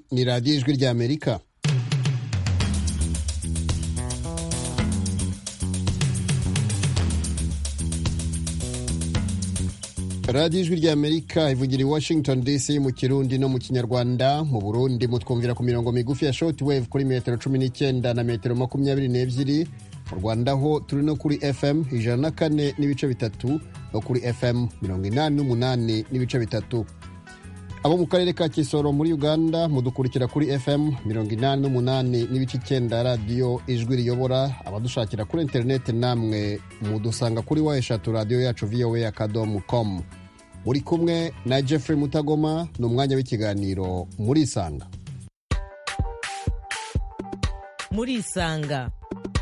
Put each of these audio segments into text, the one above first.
ni radiyo ijwi ry'Amerika. radiyo ijwi ry'Amerika ivugira i Washington DC mu Kirundi no mu Kinyarwanda. Mu Burundi mutwumvira ku mirongo migufi ya shortwave kuri metero 19 na metero 22. Mu Rwanda ho turi no kuri FM 104 n'ibice bitatu no kuri FM 88 n'ibice bitatu. Abo mu karere ka Kisoro muri Uganda mudukurikira kuri FM 88 n'ibice 9 radio ijwi riyobora. Abadushakira kuri internet namwe mudusanga kuri wa3 radio yacu voa.com. Muri kumwe na Jeffrey Mutagoma n'umwanya w'ikiganiro muri Isanga. Muri Isanga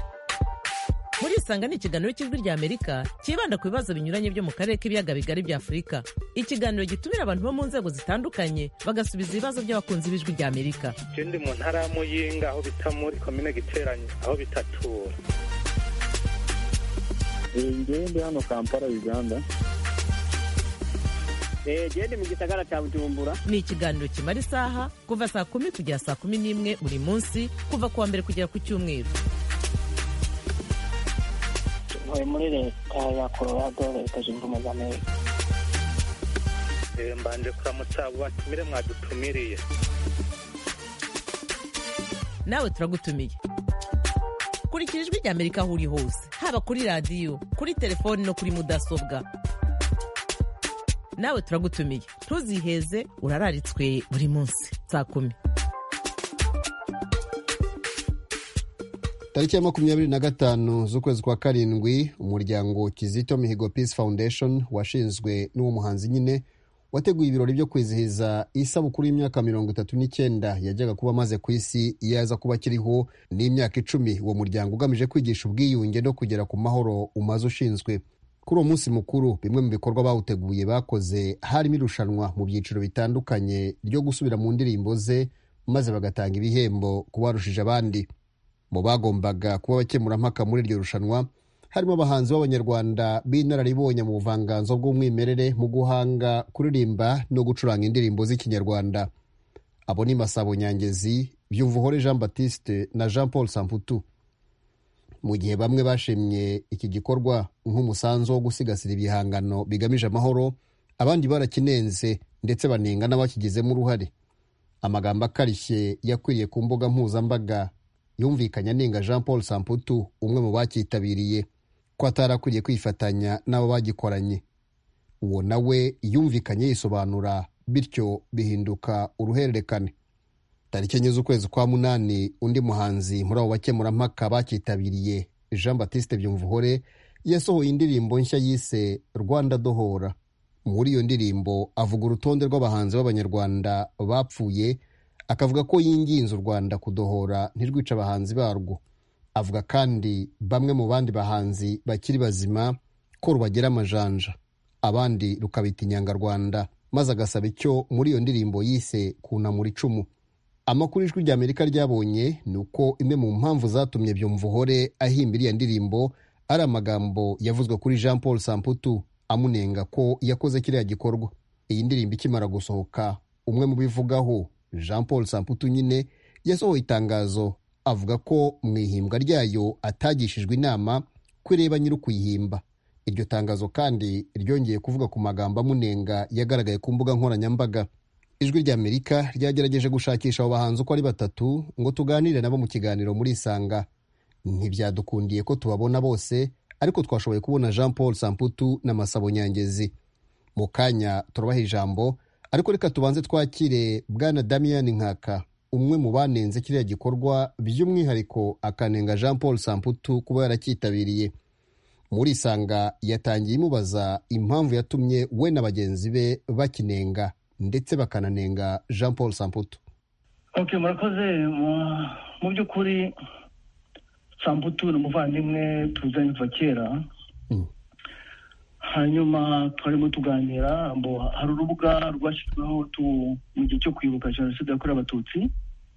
ni ikiganiro cy'ijwi ry'Amerika kibanda ku bibazo binyuranye byo mu karere k'ibiyaga bigari bya Afurika. Ikiganiro gitumira abantu bo mu nzego zitandukanye bagasubiza ibibazo by'abakunzi b'ijwi ry'Amerika. Ndi mu ntara ya Muyinga aho bita muri komine Giteranyi aho bitatura. Ndi hano Kampala Uganda. Ndi mu gisagara cya Bujumbura. Ni ikiganiro kimara isaha kuva saa 10 kugera saa 11 buri munsi kuva kuwa mbere kugera ku Cyumweru. Muri leta ya Colorado leta zunze ubumwe za Amerika. Mbanje kuramutsa abo batumire mwadutumiriye. Nawe turagutumiye. Kurikira ijwi ry'Amerika aho uri hose, haba kuri radio, kuri telefone no kuri mudasobwa. Nawe turagutumiye. Ntuziheze, urararitswe buri munsi saa 10. Tariki ya 25 z'ukwezi kwa karindwi, umuryango Kizito Mihigo Peace Foundation washinzwe n'uwo muhanzi nyine wateguye ibirori byo kwizihiza isabukuru y'imyaka 39 yajyaga kuba maze ku isi yaza kuba kiriho n'imyaka 10 uwo muryango ugamije kwigisha ubwiyunge no kugera ku mahoro umaze ushinzwe. Kuri uwo munsi mukuru bimwe mu bikorwa bawuteguye bakoze harimo irushanwa mu byiciro bitandukanye ryo gusubira mu ndirimbo ze maze bagatanga ibihembo ku barushije abandi. Mu bagombaga kuba bakemurampaka muri iryo rushanwa harimo abahanzi b'Abanyarwanda b'inararibonye mu buvanganzo bw'umwimerere mu guhanga, kuririmba no gucuranga indirimbo z'Ikinyarwanda. Abo ni Masabo Nyangezi, Byumvuhore Jean Baptiste na Jean Paul Samputu. Mu gihe bamwe bashimye iki gikorwa nk'umusanzu wo gusigasira ibihangano bigamije amahoro, abandi barakinenze ndetse banenga n'abakigizemo uruhare. Amagambo akarishye yakwiriye ku mbuga mpuzambaga yumvikanye anenga Jean Paul Samputu, umwe mu bakitabiriye, ko atarakwiriye kwifatanya n'abo bagikoranye. Uwo nawe yumvikanye yisobanura, bityo bihinduka uruhererekane. Tariki 9 z'ukwezi kwa munani, undi muhanzi muri abo bakemurampaka bakitabiriye, Jean Baptiste Byumvuhore, yasohoye indirimbo nshya yise Rwanda Dohora. Muri iyo ndirimbo avuga urutonde rw'abahanzi b'Abanyarwanda bapfuye, akavuga ko yinginze u Rwanda kudohora ntirwica abahanzi barwo. Avuga kandi bamwe mu bandi bahanzi bakiri bazima ko rubagera amajanja, abandi rukabita inyangarwanda, maze agasaba icyo muri iyo ndirimbo yise kunamura icumu. Amakuru ijwi ry'Amerika ryabonye ni uko imwe mu mpamvu zatumye Byumvuhore ahimba iriya ndirimbo ari amagambo yavuzwe kuri Jean Paul Samputu amunenga ko yakoze kiriya gikorwa. Iyi ndirimbo ikimara gusohoka, umwe mu bivugaho Jean Paul Samputu nyine yasohoye itangazo avuga ko mu ihimbwa ryayo atagishijwe inama kwireba nyiri kuyihimba. Iryo tangazo kandi ryongeye kuvuga ku magambo amunenga yagaragaye ku mbuga nkoranyambaga. Ijwi ry'Amerika ryagerageje gushakisha abo bahanzi uko ari 3 ngo tuganire nabo mu kiganiro muri Isanga. Ntibyadukundiye ko tubabona bose, ariko twashoboye kubona Jean Paul Samputu na Masabo Nyangezi. Mu kanya turabaha ijambo, ariko reka tubanze twakire Bwana Damian Nkaka, umwe mu banenze kiriya gikorwa, by'umwihariko akanenga Jean Paul Samputu kuba yarakitabiriye. Muri Isanga yatangiye imubaza impamvu yatumye we na bagenzi be bakinenga ndetse bakananenga Jean Paul Samputu. Murakoze. Mu by'ukuri Samputu ni umuvandimwe tuzanye kuva kera. Hanyuma twarimo tuganira, hari urubuga rwashyizweho mu gihe cyo kwibuka Jenoside yakorewe Abatutsi.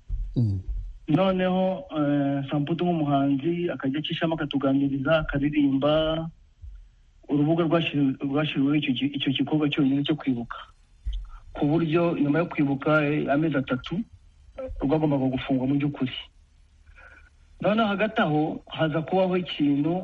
Noneho Samputu nk'umuhanzi akajya akishamo akatuganiriza, akaririmba. Urubuga rwashyiriweho icyo gikorwa cyonyine cyo kwibuka, ku buryo nyuma yo kwibuka amezi 3 rwagombaga gufungwa mu by'ukuri. noneho hagati aho haza kubaho ikintu,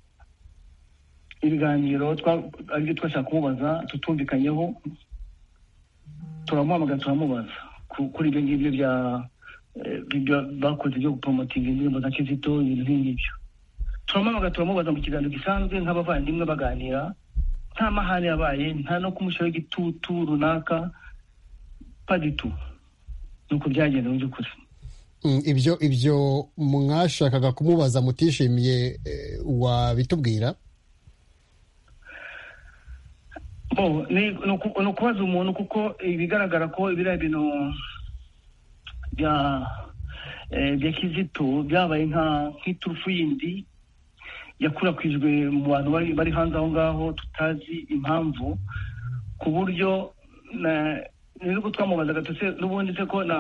ibiganiro aribyo twashaka kumubaza tutumvikanyeho, turamuhamagara turamubaza kuri ibyo ngibyo bya bakoze byo gupromotinga indirimbo za Kizito, ibintu nk'ibyo. Turamuhamagara turamubaza mu kiganiro gisanzwe nk'abavandimwe baganira, nta mahane yabaye, nta no kumushyiraho igitutu runaka, paditu. nuko byagenze mu by'ukuri. Ibyo mwashakaga kumubaza mutishimiye wabitubwira? ni ukubaza umuntu, kuko bigaragara ko biriya bintu bya Kizito byabaye nk'iturufu yindi yakwirakwijwe mu bantu bari hanze aho ngaho tutazi impamvu, ku buryo nubwo twamubazaga n'ubundi se ko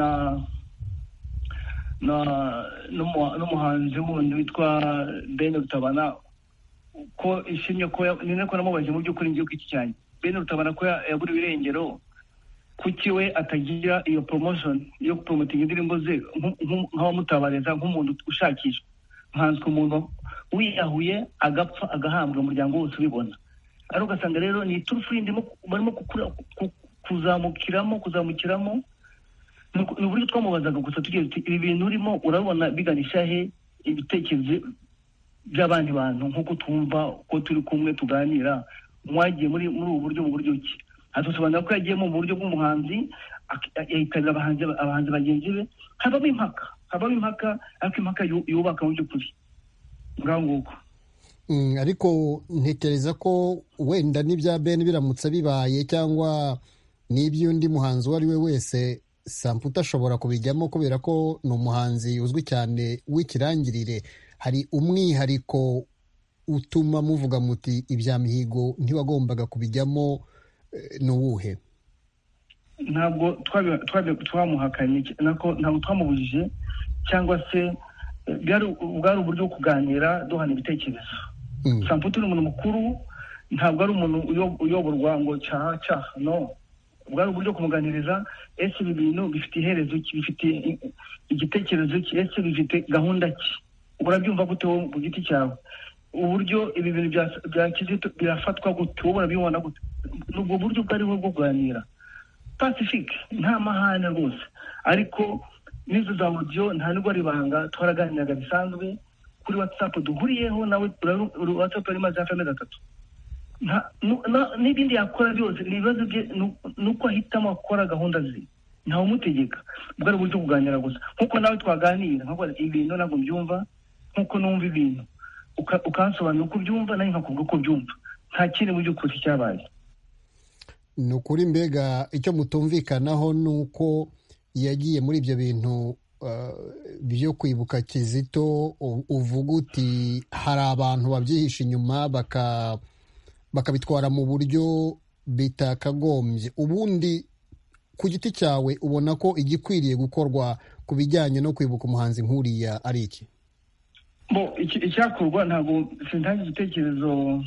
n'umuhanzi wundi witwa Ben Rutabana ko ishimye ko nine ko namubaje mu by'ukuri ngiye kwiki cyane. Ben Rutabana ko yaburiwe irengero, kuki we atagira iyo promotion yo promoting indirimbo ze nk'abamutabariza, nk'umuntu ushakishwa, nkanswe umuntu wiyahuye agapfa agahambwa umuryango wose ubibona. ari ugasanga rero ni iturufu yindi barimo kuzamukiramo. Ni uburyo twamubazaga gusa tugiye tuti ibi bintu urimo urabona biganisha he ibitekerezo by'abandi bantu, nk'uko tumva ko turi kumwe tuganira, mwagiye muri ubu buryo mu buryo ki? Atusobanura ko yagiye mu buryo bw'umuhanzi, yitabira abahanzi bagenzi be, habamo impaka ariko impaka yubaka mu by'ukuri ngaho nguko. Ariko ntekereza ko wenda n'ibya Ben biramutse bibaye cyangwa n'iby'undi muhanzi uwo ari we wese, Samputu ashobora kubijyamo kubera ko ni umuhanzi uzwi cyane w'ikirangirire. Hari umwihariko utuma muvuga muti ibya Mihigo ntiwagombaga kubijyamo, ni uwuhe? Ntabwo twamuhakanye, ntabwo twamubujije, cyangwa se bwari uburyo bwo kuganira duhana ibitekerezo. Samputu ni umuntu mukuru, ntabwo ari umuntu uyoborwa ngo cyaha no. Bwari uburyo kumuganiriza, ese ibi bintu bifite iherezo ki, bifite igitekerezo ki, ese bifite gahunda ki, urabyumva gute wowe ku giti cyawe, uburyo ibi bintu bya Kizito birafatwa gute, wowe urabibona gute? Nubwo buryo bwari bwo kuganira pacifique, nta mahane rwose. Ariko n'izo za audio nta nubwo ari banga, twaraganiraga bisanzwe kuri WhatsApp duhuriyeho nawe. WhatsApp ari maze hafi amezi 3. N'ibindi yakora byose ibibazo bye nuko ahitamo akora gahunda ze, ntawe umutegeka. Bwari uburyo kuganira gusa, nkuko nawe twaganira nkuko ibintu ntabwo mbyumva, nkuko numva ibintu ukansobanura uko byumva, nawe nkakuvuga uko byumva. Nta kindi mu by'ukuri cyabaye. Ni ukuri, mbega icyo mutumvikanaho ni uko yagiye muri ibyo bintu byo kwibuka Kizito, uvuga uti hari abantu babyihisha inyuma bakabitwara mu buryo bitakagombye. Ubundi ku giti cyawe ubona ko igikwiriye gukorwa ku bijyanye no kwibuka umuhanzi nk'uriya ari iki? Icyakorwa, ntabwo sintange igitekerezo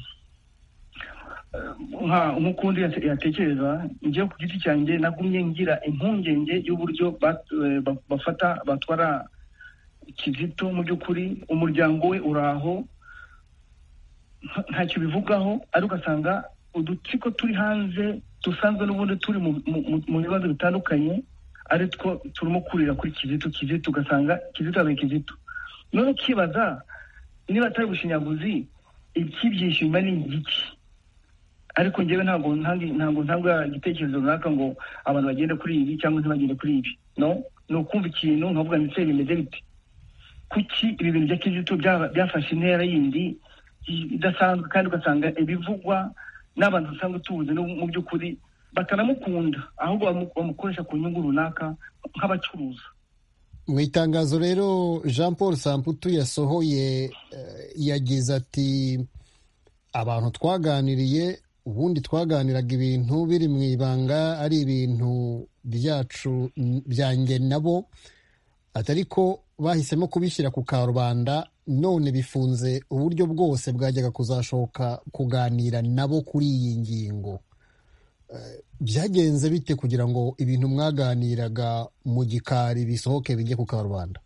nk'ukundi yatekereza. Njyewe ku giti cyanjye nagumye ngira impungenge y'uburyo batwara Kizito. Mu by'ukuri umuryango we uraho, ntacyo bivugaho, ariko ugasanga udutsiko turi hanze dusanzwe n'ubundi turi mu bibazo bitandukanye, ariko turimo kurira kuri Kizito, ugasanga Kizito abaye Kizito. None ukibaza niba atari ubushinyaguzi, ikibyishima ni igiki? Ariko njyewe ntabwo ntanga igitekerezo runaka ngo abantu bagende kuri ibi cyangwa ntibagende kuri ibi. No, ni ukumva ikintu nkavuga ndetse bimeze bite. Kuki ibi bintu bya Kizito byafashe intera yindi idasanzwe, kandi ugasanga ibivugwa n'abantu dusanzwe tuzi mu by'ukuri batanamukunda, ahubwo bamukoresha ku nyungu runaka nk'abacuruza. Mu itangazo rero Jean Paul Samputu yasohoye yagize ati, abantu twaganiriye, ubundi twaganiraga ibintu biri mu ibanga, ari ibintu byacu byanjye nabo, atari ko bahisemo kubishyira ku karubanda, none bifunze uburyo bwose bwajyaga kuzashoboka kuganira nabo kuri iyi ngingo. byagenze bite kugira ngo ibintu mwaganiraga mu gikari bisohoke bijye ku karubanda?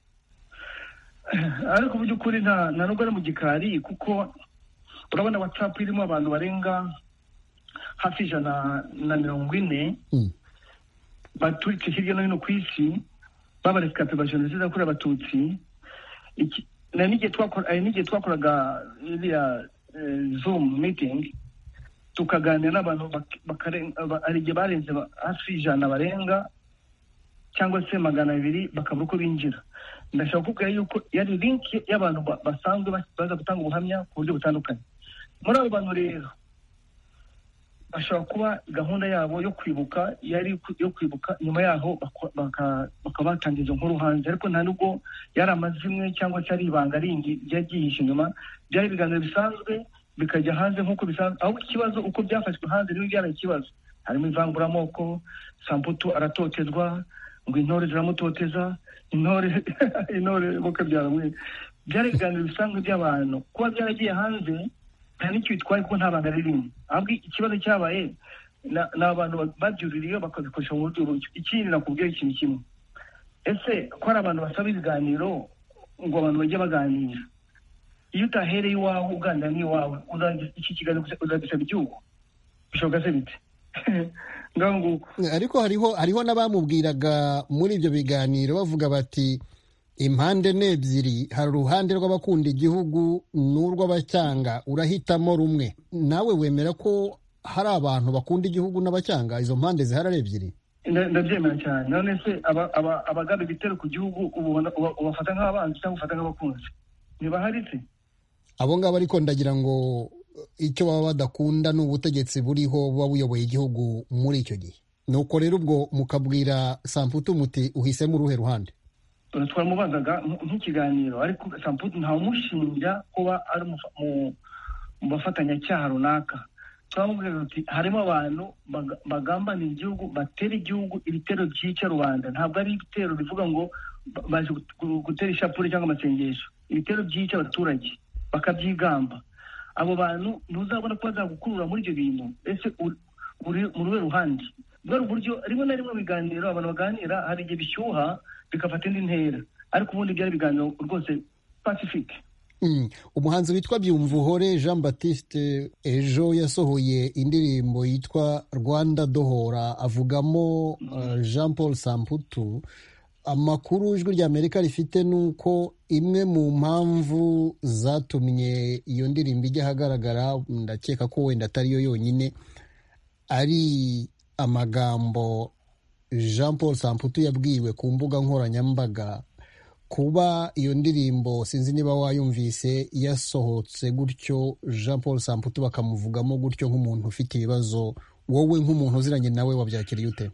Ariko mu by'ukuri nta nubwo ari mu gikari, kuko urabona WhatsApp irimo abantu barenga hafi 140 baturutse hirya no hino ku isi b'abaresikape ba jenoside yakorewe abatutsi. N'igihe twakoraga iriya Zoom meeting tukaganira n'abantu hari igihe barenze hafi 100 barenga cyangwa se 200 bakabura uko binjira. Ndashaka kuvuga yuko yari link y'abantu basanzwe baza gutanga ubuhamya ku buryo butandukanye. Muri abo bantu rero bashobora kuba gahunda yabo yo kwibuka yari yo kwibuka, nyuma yaho bakaba batangiza izo nkuru hanze, ariko nta nubwo yari amazimwe cyangwa se ari ibanga rindi ryagihishe inyuma. Byari ibiganiro bisanzwe bikajya hanze nk'uko bisanzwe, aho ikibazo uko byafashwe hanze niyo byari ikibazo. Harimo ivanguramoko, Samputu aratotezwa, ngo intore ziramutoteza, intore bakabyara. Byari ibiganiro bisanzwe by'abantu. Kuba byaragiye hanze nta n'icyo bitwaye kuko nta banga ririmo, ahubwo ikibazo cyabaye ni abantu babyuririye bakabikoresha mu buryo. Ikindi nakubwira ikintu kimwe, ese ko hari abantu basaba ibiganiro ngo abantu bajye baganira, iyo utahereye iwawe uganira n'iwawe iki kiganiro uzagisaba igihugu? Bishoboka se bite? Ariko hariho n'abamubwiraga muri ibyo biganiro bavuga bati impande n'ebyiri, hari uruhande rw'abakunda igihugu n'urw'abacyanga, urahitamo rumwe. Nawe wemera ko hari abantu bakunda igihugu n'abacyanga, izo mpande zihari ari ebyiri? Ndabyemera cyane. None se abagaba ibitero ku gihugu ubafata nk'abanzi cyangwa ufata nk'abakunzi? Ntibahari se abo ngabo? Ariko ndagira ngo icyo baba badakunda ni ubutegetsi buriho buba buyoboye igihugu muri icyo gihe. Nuko rero ubwo mukabwira Samputu muti uhisemo uruhe ruhande? Twaramubazaga nk'ikiganiro, ariko Samputu ntawumushinja kuba ari mu bafatanyacyaha runaka. Twamubwira tuti harimo abantu bagambanira igihugu, batera igihugu ibitero byica rubanda. Ntabwo ari ibitero bivuga ngo baje gutera ishapure cyangwa amasengesho, ibitero byica abaturage bakabyigamba. Abo bantu ntuzabona ko bazagukurura muri ibyo bintu. Ese uri mu ruhe ruhande? Bwari uburyo rimwe na rimwe biganiro abantu baganira, hari igihe bishyuha bigafata indi ntera, ariko ubundi byari ibiganiro rwose pacifique. Umuhanzi witwa Byumvuhore Jean Baptiste ejo yasohoye indirimbo yitwa Rwanda Dohora, avugamo Jean Paul Samputu. Amakuru ijwi ry'Amerika rifite nuko imwe mu mpamvu zatumye iyo ndirimbo ijya ahagaragara, ndakeka ko wenda atari yo yonyine, ari amagambo Jean Paul Samputu yabwiwe ku mbuga nkoranyambaga. Kuba iyo ndirimbo sinzi niba wayumvise yasohotse gutyo, Jean Paul Samputu bakamuvugamo gutyo nk'umuntu ufite ibibazo, wowe nk'umuntu uziranye nawe wabyakiriye ute?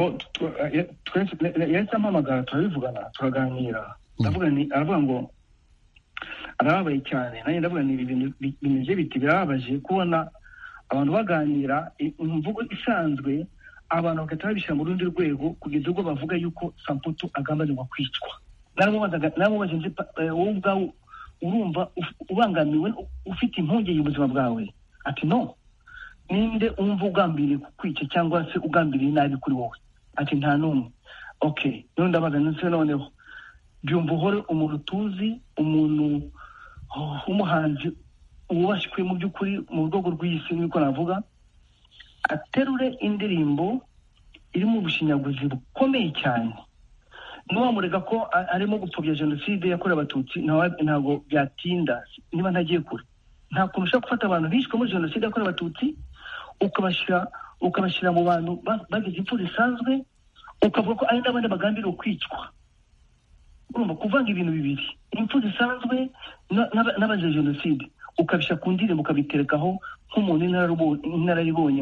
Yahise ampamagara, turabivugana, turaganira. Aravuga ngo arababaye cyane. Nanjye ndavuga ni ibintu bimeze biti, birababaje kubona abantu baganira imvugo isanzwe, abantu bagahita babishyira mu rundi rwego kugeza ubwo bavuga yuko Samputu agambanirwa kwicwa. Naramubaje nzi wowe ubwawe urumva ubangamiwe, ufite impungenge y'ubuzima bwawe? Ati no, ninde umva ugambiriye kukwica cyangwa se ugambiriye nabi kuri wowe? Ati nta n'umwe. Okay, none ndabaza nse noneho Byumvuhore, umuntu tuzi, umuntu w'umuhanzi wubashywe mu by'ukuri mu rwego rw'isi niko navuga, aterure indirimbo irimo ubushinyaguzi bukomeye cyane, ntiwamurega ko arimo gupfobya jenoside yakorewe abatutsi, ntabwo byatinda niba ntagiye kure. Nta kuntu ushobora gufata abantu bishwe muri jenoside yakorewe abatutsi ukabashyira mu bantu bagize impfu zisanzwe, ukavuga ko ari n'abandi bagambiriwe kwicwa. Urumva kuvanga ibintu bibiri, impfu zisanzwe n'abazize jenoside, ukabishyira ku ndirimbo ukabiterekaho nk'umuntu inararibonye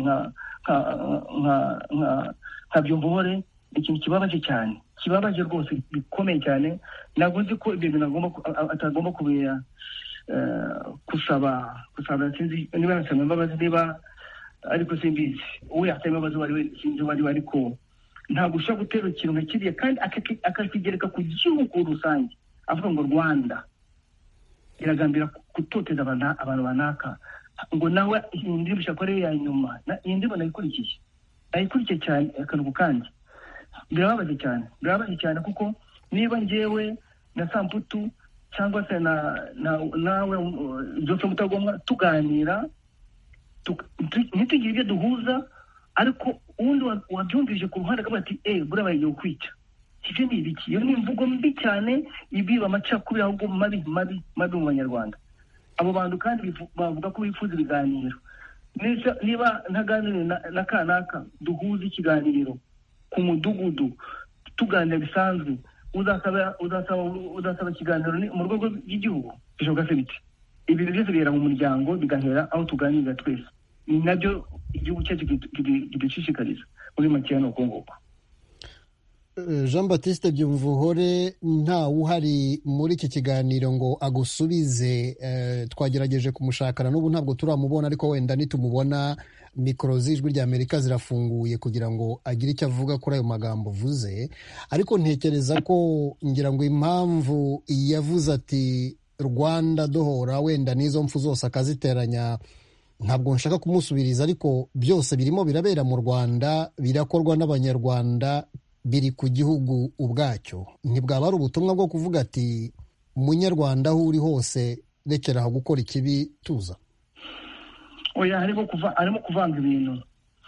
nka Byumvuhore. Ikintu kibabaje cyane, kibabaje rwose, bikomeye cyane. Ntabwo nzi ko ibyo bintu atagomba kubera gusaba sinzi niba nasaba imbabazi, niba ariko simbizi uwo yasaba imbabazi wari sinzi wari, ariko ntabwo ushobora gutera ikintu nka kiriya kandi akakigereka ku gihugu rusange, avuga ngo Rwanda iragambira gutoteza abantu banaka. ngo nawe iyi ndirimbo ishobora kuba ari iya nyuma. Iyi ndirimbo nayikurikiye cyane akaruhuko kandi birababaje cyane kuko niba njyewe na Samputu cyangwa se nawe Geoffrey Mutagomwa tuganira ntitugire ibyo duhuza, ariko uwundi wabyumvise ku ruhande akavuga ati buriya bagiye kwica. Ibyo ni ibiki? Iyo ni imvugo mbi cyane ibiba amacakubiri ahubwo mabi mu Banyarwanda. Abo bantu kandi bavuga ko bifuza ibiganiro. Niba ntaganire na kanaka duhuza ikiganiro ku mudugudu tuganira bisanzwe, uzasaba ikiganiro mu rwego rw'igihugu, bishoboka se biti? Ibintu byose bihera mu muryango bigahera aho tuganirira twese. Ni nabyo igihugu cyacu kidushishikariza. Muri make ni uko nguko. Jean Baptiste Byumvuhore ntawe uhari muri iki kiganiro ngo agusubize. Twagerageje kumushakana n'ubu ntabwo turamubona, ariko wenda nitumubona mikoro z'Ijwi ry'Amerika zirafunguye kugira ngo agire icyo avuga kuri ayo magambo uvuze. Ariko ntekereza ko ngira ngo impamvu yavuze ati Rwanda dohora wenda n'izo mpfu zose akaziteranya, ntabwo nshaka kumusubiriza, ariko byose birimo birabera mu Rwanda, birakorwa n'Abanyarwanda, biri ku gihugu ubwacyo. Ntibwaba ari ubutumwa bwo kuvuga ati Munyarwanda aho uri hose rekera aho gukora ikibi, tuza? Oya, arimo kuvanga ibintu.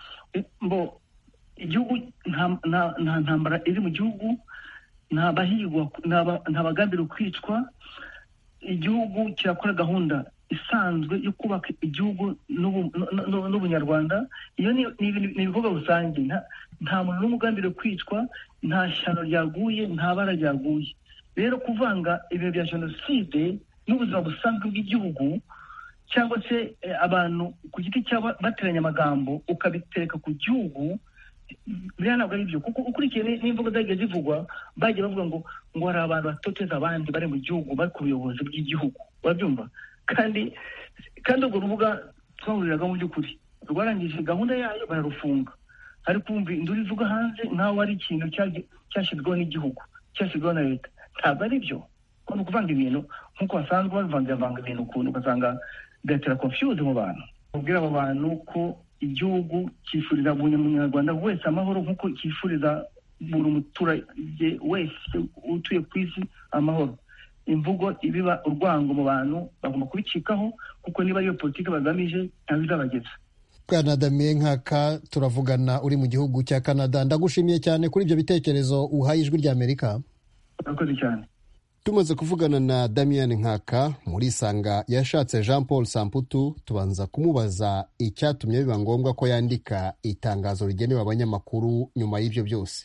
Igihugu nta ntambara iri mu gihugu, nta bahigwa, nta bagambira kwicwa. Igihugu kirakora gahunda isanzwe yo kubaka igihugu n'ubunyarwanda. Iyo ni ibikorwa rusange. Nta muntu n'umugambire kwicwa, nta shyano ryaguye, nta bara ryaguye. Rero kuvanga ibintu bya jenoside n'ubuzima busanzwe bw'igihugu, cyangwa se abantu ku giti cyabo bateranya amagambo ukabitereka ku gihugu, biriya ntabwo ari byo. Kuko ukurikiye n'imvugo zagiye zivugwa, bagiye bavuga ngo hari abantu batoteza abandi bari mu gihugu, bari ku buyobozi bw'igihugu. Urabyumva? kandi urwo rubuga twahuriragamo mu by'ukuri rwarangije gahunda yayo bararufunga. Ariko kumva induru ivuga hanze nkaho ari ikintu cyashyizweho n'igihugu, cyashyizweho na leta. Ntabwo ari byo. Ni ukuvanga ibintu nk'uko basanzwe bavanga ibintu ukuntu ugasanga bigatera confusion mu bantu. Ubwira abo bantu ko igihugu cyifuriza buri munyarwanda wese amahoro, nk'uko cyifuriza buri muturage wese utuye ku isi amahoro. Imvugo ibiba urwango mu bantu bagomba kubicikaho, kuko niba iyo politiki bagamije ntabwo izabageza. Bwana Damien Nkaka, turavugana uri mu gihugu cya Canada. Ndagushimiye cyane kuri ibyo bitekerezo uhaye Ijwi ry'Amerika. Murakoze cyane. Tumaze kuvugana na Damien Nkaka, muri Isanga yashatse Jean Paul Samputu, tubanza kumubaza icyatumye biba ngombwa ko yandika itangazo rigenewe abanyamakuru nyuma y'ibyo byose.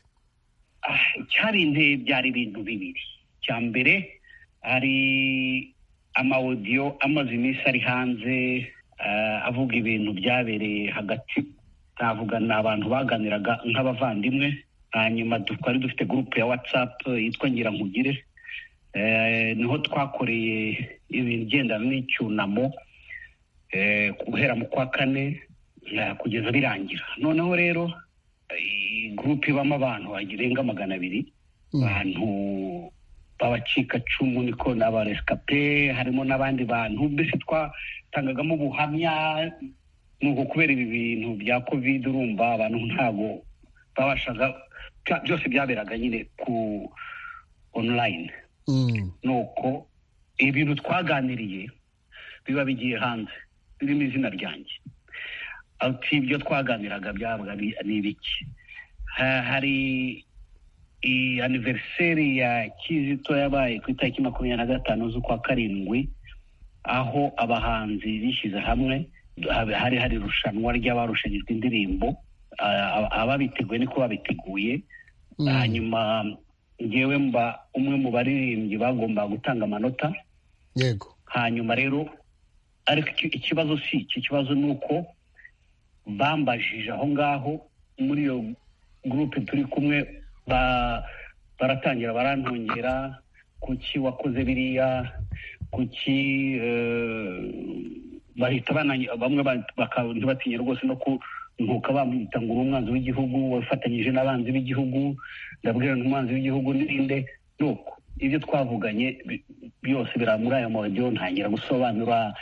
Byari ibintu bibiri. Cya mbere hari amaudio amaze iminsi ari hanze avuga ibintu byabereye hagati, navuga n'abantu baganiraga nk'abavandimwe. Hanyuma twari dufite groupe ya WhatsApp yitwa Ngira Nkugire, niho twakoreye ibintu bigendana n'icyunamo guhera mu kwa kane kugeza birangira. Noneho rero groupe ibamo abantu bagirenga 200, abantu babacika cumu niko n'abarescape, harimo n'abandi bantu mbese twatangagamo ubuhamya. Nuko kubera ibi bintu bya covid urumva abantu ntago babashaga, byose byaberaga nyine ku online. Nuko ibintu twaganiriye biba bigiye hanze, birimo izina ryanjye. Ati ibyo twaganiraga byabaga ni ibiki? Hari anniversary ya Kizito yabaye ku itariki 25 z'ukwa karindwi, aho abahanzi bishyize hamwe. Hari irushanwa ry'abarushanyijwe indirimbo, ababiteguye niko babiteguye. Hanyuma ngewe mba umwe mu baririmbyi bagomba gutanga amanota. Yego. Hanyuma rero ariko ikibazo si iki, ikibazo nuko bambajije aho ngaho muri iyo groupe turi kumwe, baratangira barantongera, kuki wakoze biriya, kuki bahita bamwe batinya rwose no ntuka bamwita ngo umwanzi w'igihugu wafatanyije n'abanzi b'igihugu. Ndabwira n'umwanzi w'igihugu ninde. Nuko ibyo twavuganye byose biramuri aya maudio, ntangira gusobanura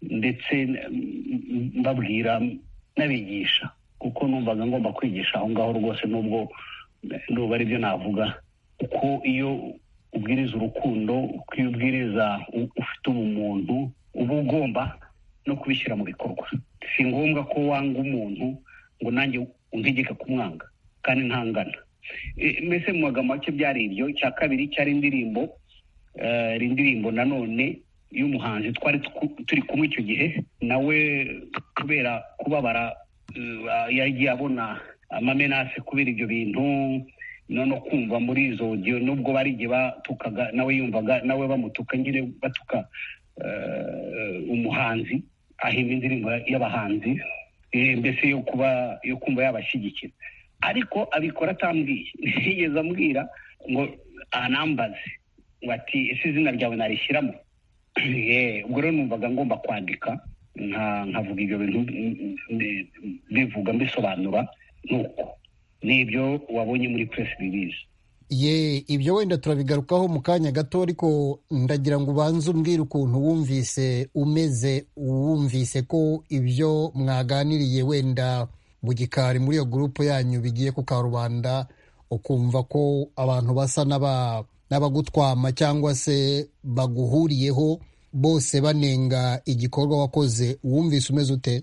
ndetse mbabwira n'abigisha, kuko numvaga ngomba kwigisha aho ngaho rwose, nubwo ari byo navuga, kuko iyo ubwiriza urukundo, uko iyo ubwiriza ufite ubumuntu, uba ugomba no kubishyira mu bikorwa. Si ngombwa ko wanga umuntu ngo nanjye untegeka kumwanga kandi ntangana. Mbese mu magambo make byari ibyo. Icya kabiri cyari indirimbo nanone y'umuhanzi twari turi kumwe icyo gihe, nawe kubera kubabara yagiye abona amamenase kubera ibyo bintu, no kumva muri izo audio, nubwo bari igihe batukaga, nawe yumvaga nawe bamutuka, nyine batuka umuhanzi, ahimba indirimbo y'abahanzi, mbese yo kumva yabashyigikira, ariko abikora atambwiye. Yigeze ambwira ngo anambaze ngo ati ese izina ryawe narishyiramo. Ubwo rero numvaga ngomba kwandika nkavuga ibyo bintu, bivuga mbisobanura, nuko n'ibyo wabonye muri press release. Ibyo wenda turabigarukaho mu kanya gato, ariko ndagira ngo ubanze umbwire ukuntu wumvise ko ibyo mwaganiriye wenda mu gikari muri iyo gurupe yanyu bigiye ku karubanda, ukumva ko abantu basa n'abagutwama cyangwa se baguhuriyeho bose banenga igikorwa wakoze. Wumvise umeze ute?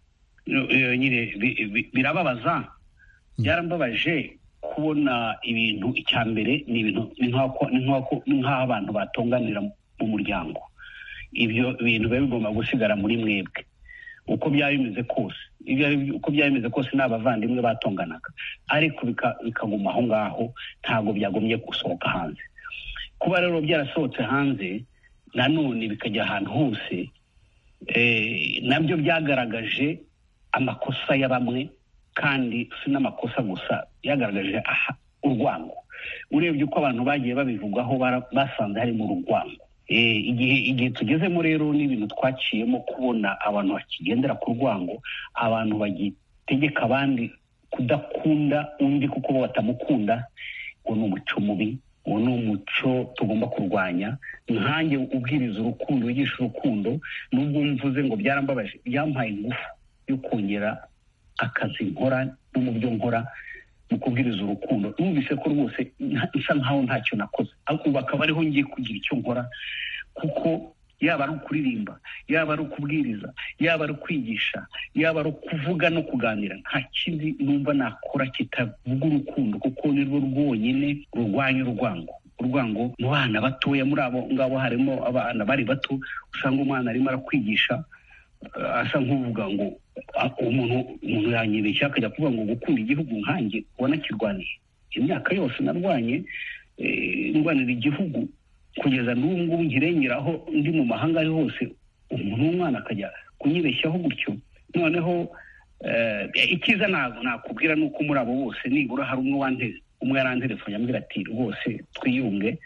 Nyine birababaza, byarambabaje kubona ibintu. Icya mbere ni ibintu nk'aho abantu batonganira mu muryango. Ibyo bintu biba bigomba gusigara muri mwebwe, uko byaba bimeze kose. Uko byaba bimeze kose ni abavandimwe batonganaga, ariko bikaguma aho ngaho, ntabwo byagombye gusohoka hanze. Kuba rero byarasohotse hanze nanone bikajya ahantu hose, nabyo byagaragaje amakosa ya bamwe, kandi si n'amakosa gusa, byagaragaje urwango. Urebye uko abantu bagiye babivugaho, basanze harimo urwango. Igihe tugezemo rero n'ibintu twaciyemo, kubona abantu bakigendera ku rwango, abantu bagitegeka abandi kudakunda undi kuko bo batamukunda, uwo ni umuco mubi, uwo ni umuco tugomba kurwanya. Nkanjye ubwiriza urukundo, wigisha urukundo, nubwo mvuze ngo byarambabaje, byampaye ingufu yo kongera akazi nkora no mu byo nkora mu kubwiriza urukundo. Numvise ko rwose nsa nkaho ntacyo nakoze, ubu akaba ariho ngiye kugira icyo nkora, kuko yaba ari ukuririmba, yaba ari ukubwiriza, yaba ari ukwigisha, yaba ari ukuvuga no kuganira, nta kindi numva nakora kitavuga urukundo, kuko ni rwo rwonyine rurwanya urwango mu bana batoya. Muri abo ngabo harimo abana bari bato, usanga umwana arimo arakwigisha asa nk'uvuga ngo umuntu yanyibeshya, akajya kuvuga ngo gukunda igihugu nkanjye wanakirwaniye imyaka yose narwanye, ndwanira igihugu kugeza n'ubu ngubu nkirengeraho, ndi mu mahanga ari hose. Umuntu w'umwana akajya kunyibeshyaho gutyo. Noneho icyiza ntabwo nakubwira ni uko muri abo bose nibura hari umwe yarantelefone ambwira ati rwose twiyunge,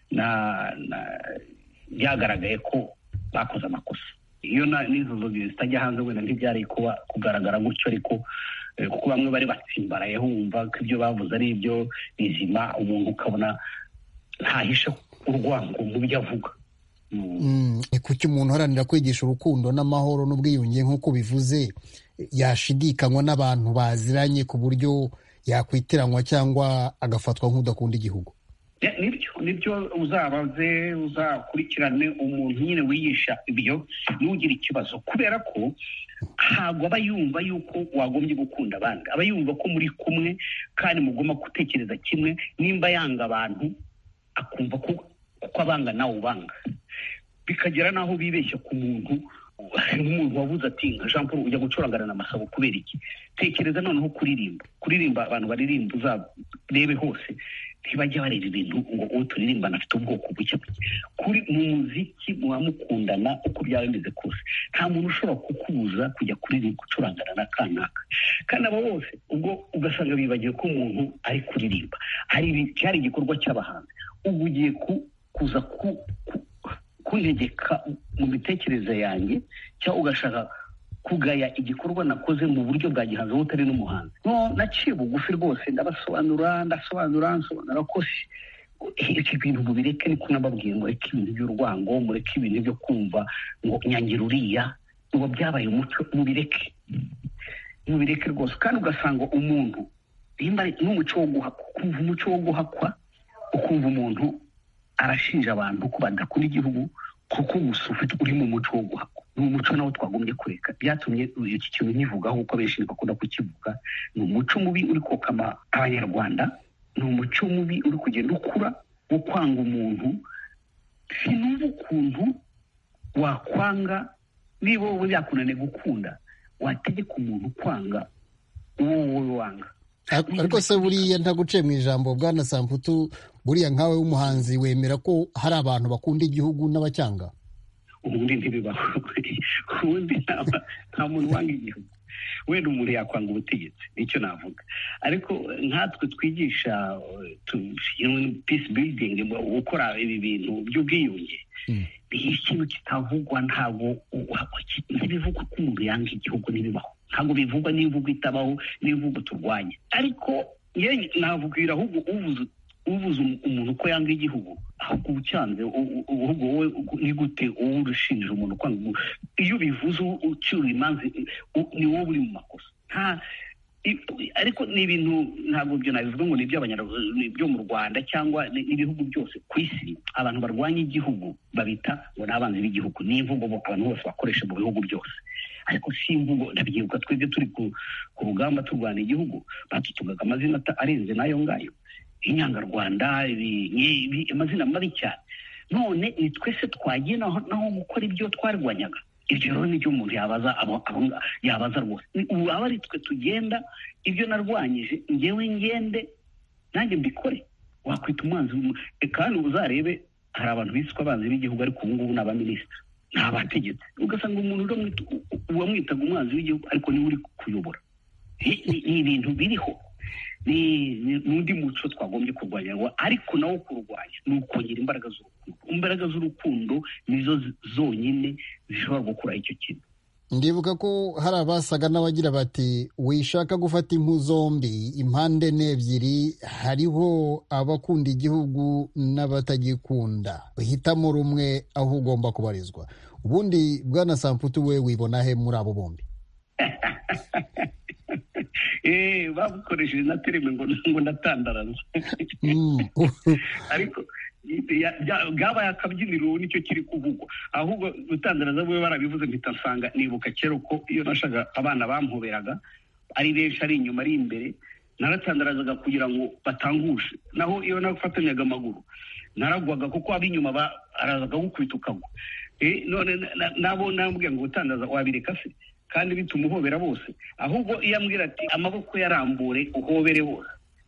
byagaragaye ko bakoze amakosa. Iyo n'izo zogeye zitajya hanze wenda ntibyari kugaragara gutyo, ariko kuko bamwe bari batsimbaraye wumva ko ibyo bavuze ari ibyo bizima, umuntu ukabona ntahisha urwango mu byo avuga. Kuki umuntu uharanira kwigisha urukundo n'amahoro n'ubwiyunge nk'uko bivuze yashidikanywa n'abantu baziranye ku buryo yakwitiranwa cyangwa agafatwa nk'udakunda igihugu? Nibyo uzakurikirane umuntu nyine wigisha ibyo, ntugire ikibazo, kubera ko ntabwo aba yumva yuko wagombye gukunda abandi, aba yumva ko muri kumwe kandi mugomba gutekereza kimwe. Nimba yanga abantu akumva ko abanga nawe ubanga, bikagera n'aho bibeshya ku muntu. Umuntu wabuze ati nka Jean Paul ujya gucurangana n'amasabo kubera iki? Tekereza noneho kuririmba abantu baririmba, uzarebe hose ntibajya bareba ibintu ngo uwo turirimbana afite ubwoko buke. Kuri mu muziki muba mukundana uko byaba bimeze kose, nta muntu ushobora kukubuza kujya gucurangana na kanaka. Kandi abo bose ubwo ugasanga bibagiwe ko umuntu ari kuririmba, cyari igikorwa cy'abahanzi. Ubu ugiye kuza kuntegeka mu mitekerereze yanjye, cyangwa ugashaka kugaya igikorwa nakoze mu buryo bwa gihanzi wowe utari n'umuhanzi. Naciye bugufi rwose, ndasobanura ko iki bintu mubireke, niko nababwiye ngo reka ibintu by'urwango, mureke ibintu byo kumva ngo nyangira uriya ubu byabaye umuco, mubireke rwose. Kandi ugasanga umuntu nimba n'umuco wo guhakwa, ukumva umuco wo guhakwa, ukumva umuntu arashinja abantu ko badakunda igihugu kuko gusa uri mu muco wo guhakwa. Ni umuco nawo twagombye kureka. Byatumye iki kintu nkivugaho kuko benshi bakunda kukivuga. Ni umuco mubi uri kokama abanyarwanda, ni umuco mubi uri kugenda ukura wo kwanga umuntu. Sinumva ukuntu wakwanga, niba wowe byakunaniye gukunda, wategeka umuntu kwanga uwo wowe wanga. Ariko se buriya ntaguciye mu ijambo Bwana Samputu, buriya nkawe w'umuhanzi wemera ko hari abantu bakunda igihugu n'abacyanga? Ubundi ntibibaho. Ubundi nta muntu wanga igihugu. Wenda umuntu yakwanga ubutegetsi, nicyo navuga. Ariko nkatwe twigisha peace building, gukora ibi bintu by'ubwiyunge, ni ikintu kitavugwa. Ntabwo ntibivugwa ko umuntu yanga igihugu, ntibibaho. Ntabwo bivugwa n'imvugo itabaho, n'imvugo turwanya. Ariko navugwira ahubwo uvuze umuntu ko yanga igihugu, ahubwo ucyanze ahubwo wowe ni gute wowe urushinja umuntu kwanga? Iyo bivuze ucyura imanzi, ni wowe uri mu makosa. Ariko ni ibintu ntabwo byo nabivuga ngo ni iby'abanyarwanda, byo mu Rwanda cyangwa n'ibihugu byose ku isi. Abantu barwanya igihugu babita ngo n'abanzi b'igihugu. Ni imvugo abantu bose bakoresha mu bihugu byose, ariko si imvugo. Ndabyibuka twebwe turi ku rugamba turwana igihugu, batutugaga amazina arenze n'ayo ngayo, inyangarwanda, amazina mabi cyane. None ni twese twagiye naho gukora ibyo twarwanyaga. Ibyo rero nibyo umuntu yabaza rwose. Ubu aba ari twe tugenda ibyo narwanyije, ngewe ngende nanjye mbikore. Wakwita umwanzi. Kandi uzarebe hari abantu biswe abanzi b'igihugu, ariko ubu ngubu ni abaminisitiri, ni abategetsi. Ugasanga umuntu wamwitaga umwanzi w'igihugu ariko niwe uri kuyobora. Ni ibintu biriho. Ni n'undi muco twagombye kurwanya, ariko nawo kurwanya ni ukongera imbaraga z'urukundo. Imbaraga z'urukundo nizo zonyine zishobora gukora icyo kintu. Ndibuka ko hari abasaga n'abagira bati wishaka gufata impu zombi, impande n'ebyiri, hariho abakunda igihugu n'abatagikunda, uhitamo rumwe aho ugomba kubarizwa. Ubundi Bwana Samputu, we wibona he muri abo bombi? Babukoresheje na terime ngo ndatandaraza. Ariko bwabaye akabyiniro, nicyo kiri kuvugwa. Ahubwo gutandaraza bwe barabivuze, mpita nsanga nibuka kera ko iyo nashaga abana bampoberaga ari benshi, ari inyuma ari imbere, naratandarazaga kugira ngo batangushe. Naho iyo nafatanyaga amaguru naragwaga, kuko ab'inyuma arazaga gukubita ukagwa. None nabo nambwiye ngo gutandaza wabireka se, kandi bituma uhobera bose. Ahubwo iyo ambwira ati amaboko yarambure uhobere bose,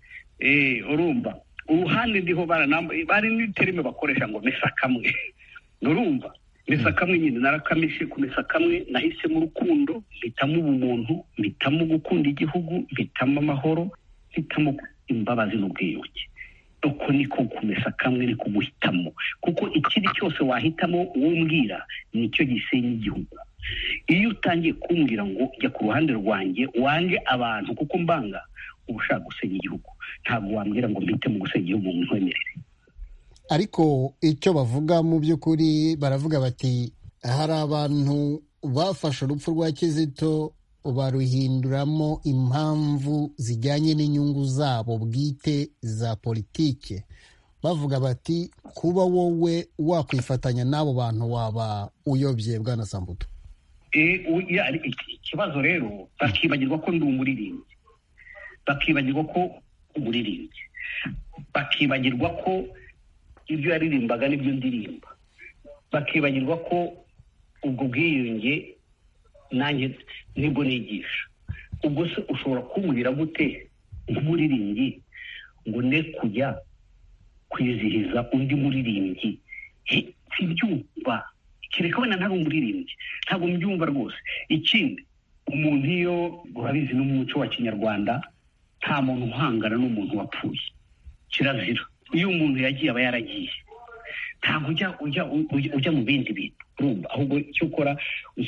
urumva uruhande ndiho bari n'iterime bakoresha ngo mesa kamwe. Urumva mesa kamwe nyine narakamishe kumesa kamwe. Nahisemo urukundo, mpitamo ubumuntu, mpitamo gukunda igihugu, mpitamo amahoro, mpitamo imbabazi n'ubwiyunge. Uko niko kumesa kamwe, niko guhitamo. Kuko ikindi cyose wahitamo umbwira nicyo gisenya igihugu. Iyo utangiye kumbwira ngo jya ku ruhande rwanjye wange abantu kuko mbanga, uba ushaka gusenya igihugu. Ntabwo wambwira ngo mpite mu gusenya igihugu mu nkwemerere. Ariko icyo bavuga mu by'ukuri, baravuga bati hari abantu bafashe urupfu rwa Kizito baruhinduramo impamvu zijyanye n'inyungu zabo bwite za politike. Bavuga bati kuba wowe wakwifatanya n'abo bantu waba uyobye, Bwana Samputu. Ikibazo rero bakibagirwa ko ndi umuririmbyi, bakibagirwa ko umuririmbyi, bakibagirwa ko ibyo yaririmbaga n'ibyo ndirimba, bakibagirwa ko ubwo bwiyunge nanjye nibwo nigisha. Ubwo se ushobora kumbwira gute nk'umuririmbyi ngo ne kujya kwizihiza undi muririmbyi? Sibyumva. Kereka wenda ntari umuririmbyi, ntabwo mbyumva rwose. Ikindi, umuntu iyo urabizi n'umuco wa Kinyarwanda, nta muntu uhangana n'umuntu wapfuye, kirazira. Iyo umuntu yagiye aba yaragiye, ntabwo ujya mu bindi bintu, urumva. Ahubwo icyo ukora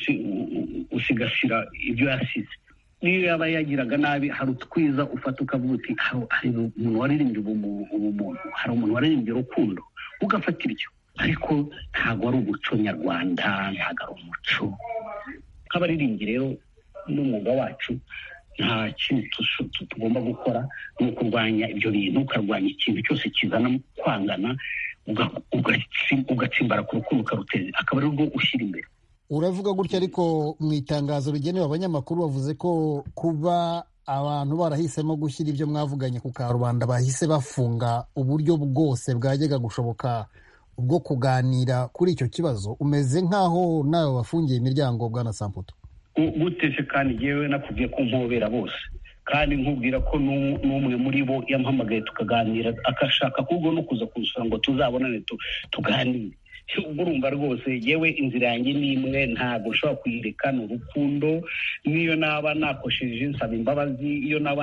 usigasira ibyo yasize. Niyo yaba yagiraga nabi, hari utwiza ufata ukavuga uti hari umuntu waririmbye ubumuntu, hari umuntu waririmbye urukundo, ugafatira icyo. Ariko ntabwo ari umuco nyarwanda, ntabwo ari umuco. nk'abaririmbyi rero n'umwuga wacu nta kintu tugomba gukora ni ukurwanya ibyo bintu, ukarwanya ikintu cyose kizana kwangana, ugatsimbara ku rukundo ukaruteza, akaba ari rwo ushyira imbere. Uravuga gutya, ariko mu itangazo rigenewe abanyamakuru bavuze ko kuba abantu barahisemo gushyira ibyo mwavuganye ku karubanda bahise bafunga uburyo bwose bwajyaga gushoboka bwo kuganira kuri icyo kibazo. Umeze nk'aho nawe wafungiye imiryango, Bwana Samputu. Gutese kandi yewe nakubwiye ko mpobera bose, kandi nkubwira ko n'umwe muri bo yampamagaye tukaganira, akashaka kubwo no kuza kunsura ngo tuzabonane tuganire. Ubwo urumva rwose yewe inzira yanjye ni imwe, ntabwo ushobora kuyireka, ni urukundo. Niyo naba nakosheje nsaba imbabazi, iyo naba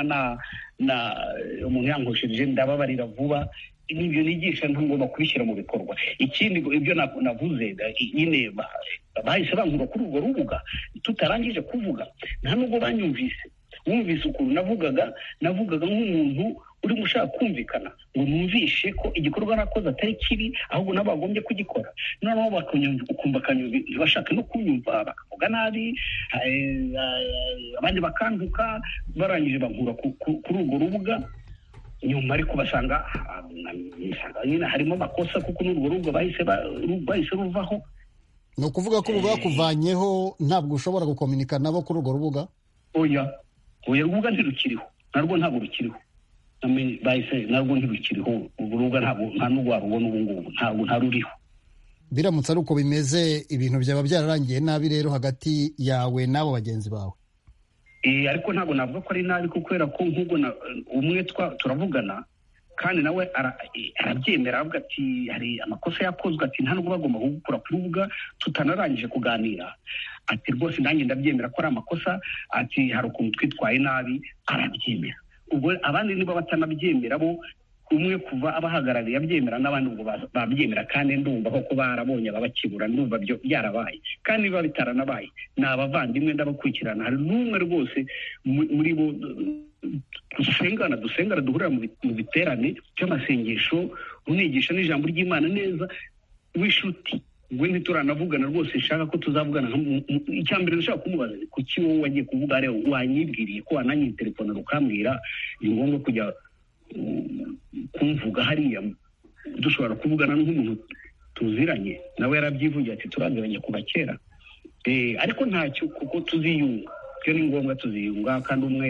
umuntu yankosheje ndababarira vuba. Nibyo nigisha ntagomba kubishyira mu bikorwa. Ikindi ibyo navuze nyine bahise bankura kuri urwo rubuga tutarangije kuvuga, nta nubwo banyumvise. Wumvise ukuntu navugaga nk'umuntu urimo ushaka kumvikana ngo numvishe ko igikorwa nakoze atari kibi, ahubwo nabo bagombye kugikora. Noneho ukumva bashaka no kunyumva, bakavuga nabi, abandi bakanduka, barangije bankura kuri urwo rubuga. Nyuma ariko basanga nyine harimo amakosa, kuko n'urwo rubuga bahise ruvaho. Ni ukuvuga ko ubu bakuvanyeho, ntabwo ushobora gukominika nabo kuri urwo rubuga? Oya, urubuga ntirukiriho, narwo ntabwo rukiriho. Narwo ntirukiriho, urwo rubuga nta n'ubwo warubona ubu ngubu, ntaruriho. Biramutse ari uko bimeze, ibintu byaba byararangiye nabi rero hagati yawe n'abo bagenzi bawe. Ariko ntabwo navuga ko ari nabi, kubera ko nk'ubwo umwe turavugana kandi nawe arabyemera, avuga ati hari amakosa yakozwe, ati nta nubwo bagomba kugukura ku rubuga tutanarangije kuganira. Ati rwose nanjye ndabyemera ko ari amakosa, ati hari ukuntu twitwaye nabi, arabyemera. Ubwo abandi niba batanabyemera bo, umwe kuva abahagarariye abyemera, n'abandi ubwo babyemera, kandi ndumva ko barabonye ababakibura, ndumva byo byarabaye. Kandi biba bitaranabaye, ni abavandimwe ndabakurikirana. Hari n'umwe rwose muri bo dusengana duhurira mu biterane by'amasengesho, unigisha n'ijambo ry'Imana neza, w'inshuti. Ubwo ntituranavugana rwose, nshaka ko tuzavugana. Icya mbere nshaka kumubaza, kuki wowe wagiye kuvuga rero wanyibwiriye ko wananyiye telefone ukambwira ni ngombwa kujya kumvuga hariya? Dushobora kuvugana nk'umuntu tuziranye. Nawe yarabyivugiye ati turaziranye kuva kera. Ariko ntacyo, kuko tuziyunga, byo ni ngombwa tuziyunga, kandi umwe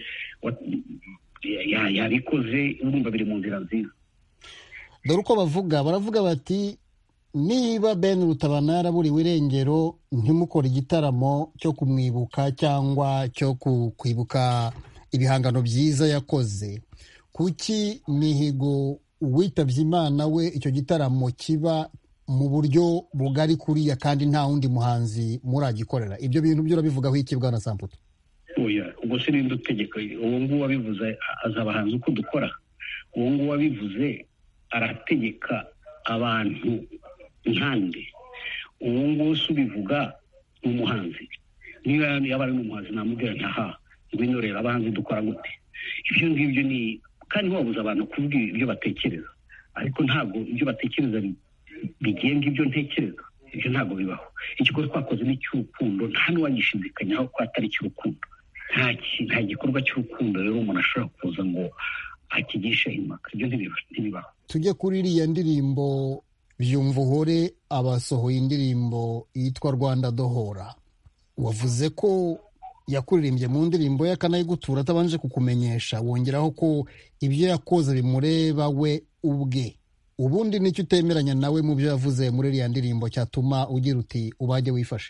yabikoze, urumva biri mu nzira nziza. Dore uko baravuga bati niba Ben Rutabana yaraburiwe irengero, ntimukore igitaramo cyo kumwibuka cyangwa cyo kwibuka ibihangano byiza yakoze. Kuki Mihigo witabye Imana we icyo gitaramo kiba mu buryo bugari kuriya, kandi nta wundi muhanzi muragikorera? Ibyo bintu byo urabivugaho iki, Bwana Samputu? Oya, ubwo se ninde utegeka? Uwo nguwo wabivuze azi abahanzi uko dukora. Uwo nguwo wabivuze arategeka abantu nkande. Uwo nguwo se ubivuga ni umuhanzi. Niba yaba ari n'umuhanzi namubwira ntaha ngwino rero abahanzi dukora gute. Ibyo ngibyo ni, kandi wabuza abantu kuvuga ibyo batekereza, ariko ntabwo ibyo batekereza bigenga ibyo ntekereza. Ibyo ntabwo bibaho. Igikorwa twakoze ni cy'urukundo, nta n'uwagishidikanyaho ko atari cy'urukundo. Nta gikorwa cy'urukundo rero umuntu ashobora kuza ngo akigishe impaka. Ibyo ntibibaho. Tujye kuri iriya ndirimbo Byumva Uhore, abasohoye indirimbo yitwa Rwanda Dohora. Wavuze ko yakuririmbye mu ndirimbo ye akanayigutura atabanje kukumenyesha, wongeraho ko ibyo yakoze bimureba we ubwe. Ubundi nicyo utemeranya nawe mu byo yavuze muri iriya ndirimbo cyatuma ugira uti ubajye wifashe?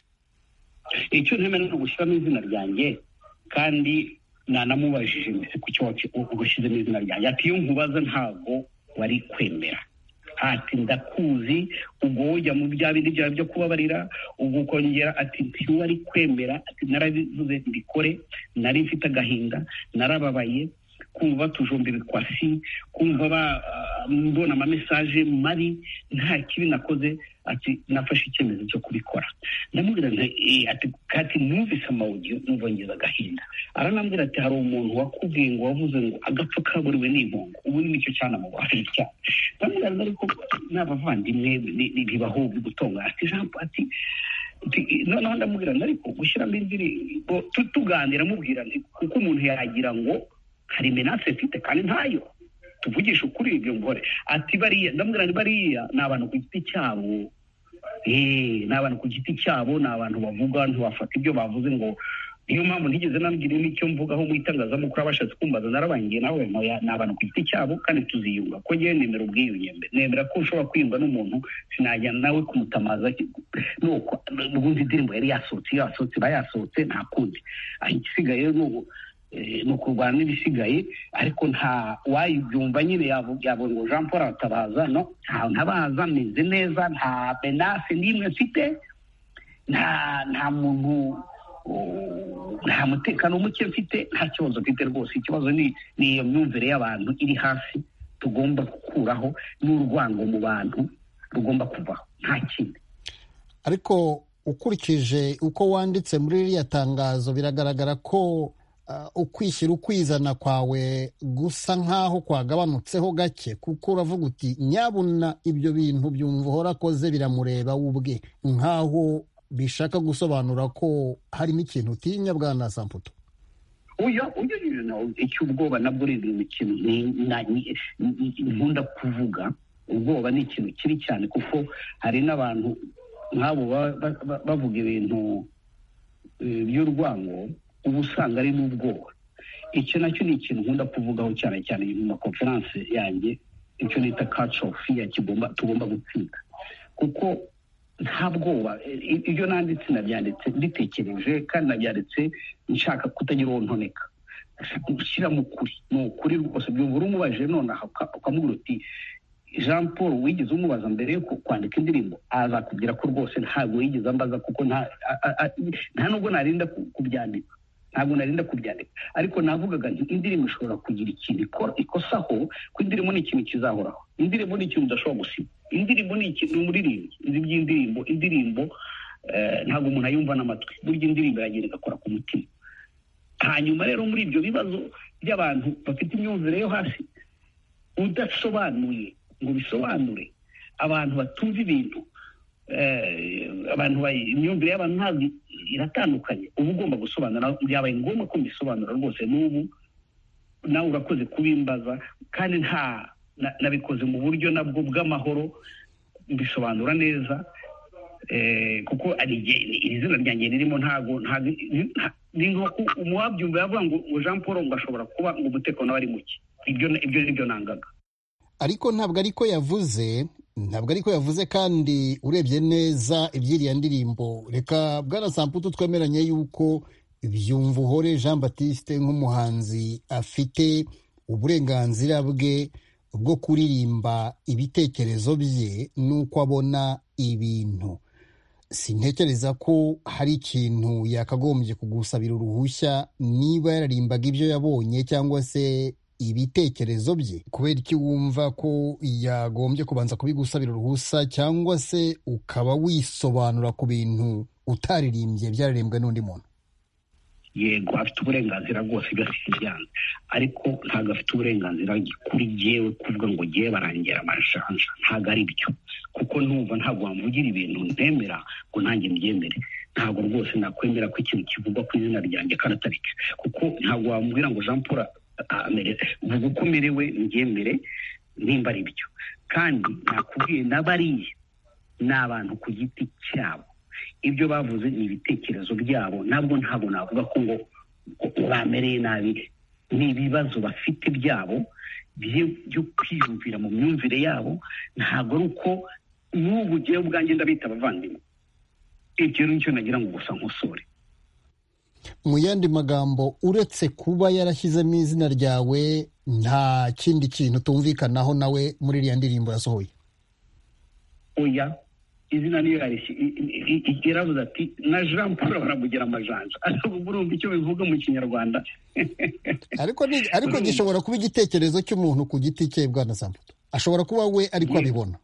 Icyo ntemera no gushyiramo izina ryanjye, kandi nanamubajije mbese ku cyo ubushyizemo izina ryanjye. Ati iyo nkubaza ntabwo wari kwemera. Ati ndakuzi, ubwo ujya mu bya bindi byawe byo kubabarira, ubwo ukongera ati ntiwari kwemera. Ati narabivuze mbikore, nari mfite agahinda, narababaye, kumva batujomba ibikwasi, kumva mbona amamesaje mabi, nta kibi nakoze. Ati nafashe icyemezo cyo kubikora. Ndamubwira ati kati numvise amaudio numva ngize agahinda. Aranambwira ati hari umuntu wakubwiye ngo wavuze ngo agapfa kaburiwe n'impongo, ubu nicyo cyana mu bafite cyane. Ndamubwira ariko n'abavandimwe bibaho gutonga. Ati Jean ati noneho ndamubwira ariko gushyiramo indirimbo tuganira mubwira kuko umuntu yagira ngo hari menace mfite kandi ntayo, tuvugisha ukuri ibyo ngore. Ati bariya, ndamubwira bariya ni abantu ku giti cyabo, ni abantu ku giti cyabo, ni abantu bavuga ntibafata ibyo bavuze ngo. Niyo mpamvu ntigeze nambwira n'icyo mvugaho mu itangazamakuru abashatse kumbaza narabangiye nawe ni abantu ku giti cyabo kandi tuziyunga ko ngewe nemera ubwiyunge, nemera ko ushobora kwiyunga n'umuntu sinajya nawe kumutamaza nuko ubundi indirimbo yari yasohotse bayasohotse nta kundi. Igisigaye ni ukurwana n'ibisigaye, ariko nta wayibyumva nyine yavuga ngo Jean Paul aratabaza, no ntabaza, meze neza, nta menace n'imwe mfite, nta muntu, nta mutekano muke mfite, nta kibazo mfite rwose. Ikibazo ni iyo myumvire y'abantu iri hasi tugomba gukuraho, n'urwango mu bantu rugomba kuvaho, nta kindi. Ariko ukurikije uko wanditse muri ririya tangazo biragaragara ko ukwishyira ukwizana kwawe gusa nk'aho kwagabanutseho gake, kuko uravuga uti nyabuna ibyo bintu byumva uhora akoze biramureba we ubwe, nk'aho bishaka gusobanura ko harimo ikintu utinya, Bwana Samputu. Icy'ubwoba nabwo ni ikintu nkunda kuvuga. Ubwoba ni ikintu kiri cyane, kuko hari n'abantu nk'abo bavuga ibintu by'urwango uba usanga ari n'ubwoba. Icyo nacyo ni ikintu nkunda kuvugaho cyane cyane mu makonferanse yanjye, icyo nita culture of fear tugomba gutsinda, kuko nta bwoba. Ibyo nanditse nabyanditse mbitekereje, kandi nabyanditse nshaka kutagira uwo ntoneka, gushyira mu kuri. Ni ukuri rwose. Byumva umubaje nonaha ukamubwira uti Jean Paul wigeze umubaza mbere yo kwandika indirimbo, azakubwira ko rwose ntabwo yigeze ambaza, kuko nta nubwo narinda kubyandika, ariko navugaga nti indirimbo ishobora kugira ikintu ikosaho, ko indirimbo ni ikintu kizahoraho, indirimbo ni ikintu udashobora gusiba, indirimbo ni ikintu umuririmbyi izi by'indirimbo. Indirimbo ntabwo umuntu ayumva n'amatwi, burya indirimbo iragenda igakora ku mutima. Hanyuma rero muri ibyo bibazo by'abantu bafite imyumvire yo hasi, udasobanuye ngo bisobanure, abantu batumva ibintu, imyumvire y'abantu ntabwo iratandukanye, uba ugomba gusobanura. Byabaye ngombwa ko mbisobanura rwose, n'ubu nawe urakoze kubimbaza, kandi nabikoze mu buryo nabwo bw'amahoro, mbisobanura neza, kuko iri zina ryanjye ririmo ntabwo ni nk'uko umuwabyumva yavuga ngo Jean Paul ngo ashobora kuba ngo umutekano wari muke. Ibyo nibyo nangaga. Ariko ntabwo ariko yavuze kandi urebye neza iby'iriya ndirimbo. Reka Bwana Samputu twemeranye yuko Byumvuhore Jean Baptiste nk'umuhanzi afite uburenganzira bwe bwo kuririmba ibitekerezo bye n'uko abona ibintu. Sintekereza ko hari ikintu yakagombye kugusabira uruhushya niba yararimbaga ibyo yabonye cyangwa se ibitekerezo bye. Kubera iki wumva ko yagombye kubanza kubigusabira uruhusa, cyangwa se ukaba wisobanura ku bintu utaririmbye byaririmbwe n'undi muntu? Yego, afite uburenganzira rwose, igasimbyanze, ariko ntabwo afite uburenganzira kuri jyewe kuvuga ngo jyewe barangera amajanja. Ntabwo ari byo, kuko numva ntabwo wamugira ibintu ntemera ngo nanjye mbyemere. Ntabwo rwose nakwemera ko ikintu kivugwa ku izina ryanjye kandi atari cyo, kuko ntabwo wamubwira ngo Jean Paul uvuga uko umerewe mbyemere nimba ari byo. Kandi nakubwiye n'abariya ni abantu ku giti cyabo, ibyo bavuze ni ibitekerezo byabo, ntabwo navuga ko ngo bamereye nabi. Ni ibibazo bafite byabo byo kwiyumvira mu myumvire yabo, ntabwo ari uko n'ubu ugiye ubwanjye ndabita abavandimwe. Ibyo nicyo nagira ngo gusa nkosore. Mu yandi magambo, uretse kuba yarashyizemo izina ryawe, nta kindi kintu tumvikanaho nawe muri iriya ndirimbo yasohoye? Oya, izina niyo yaravuze ati na Jean Paul baramugira amajanja. Ariko urumva icyo bivuga mu Kinyarwanda. ariko gishobora kuba igitekerezo cy'umuntu ku giti cye, Bwana Samputu. Ashobora kuba we ariko abibona.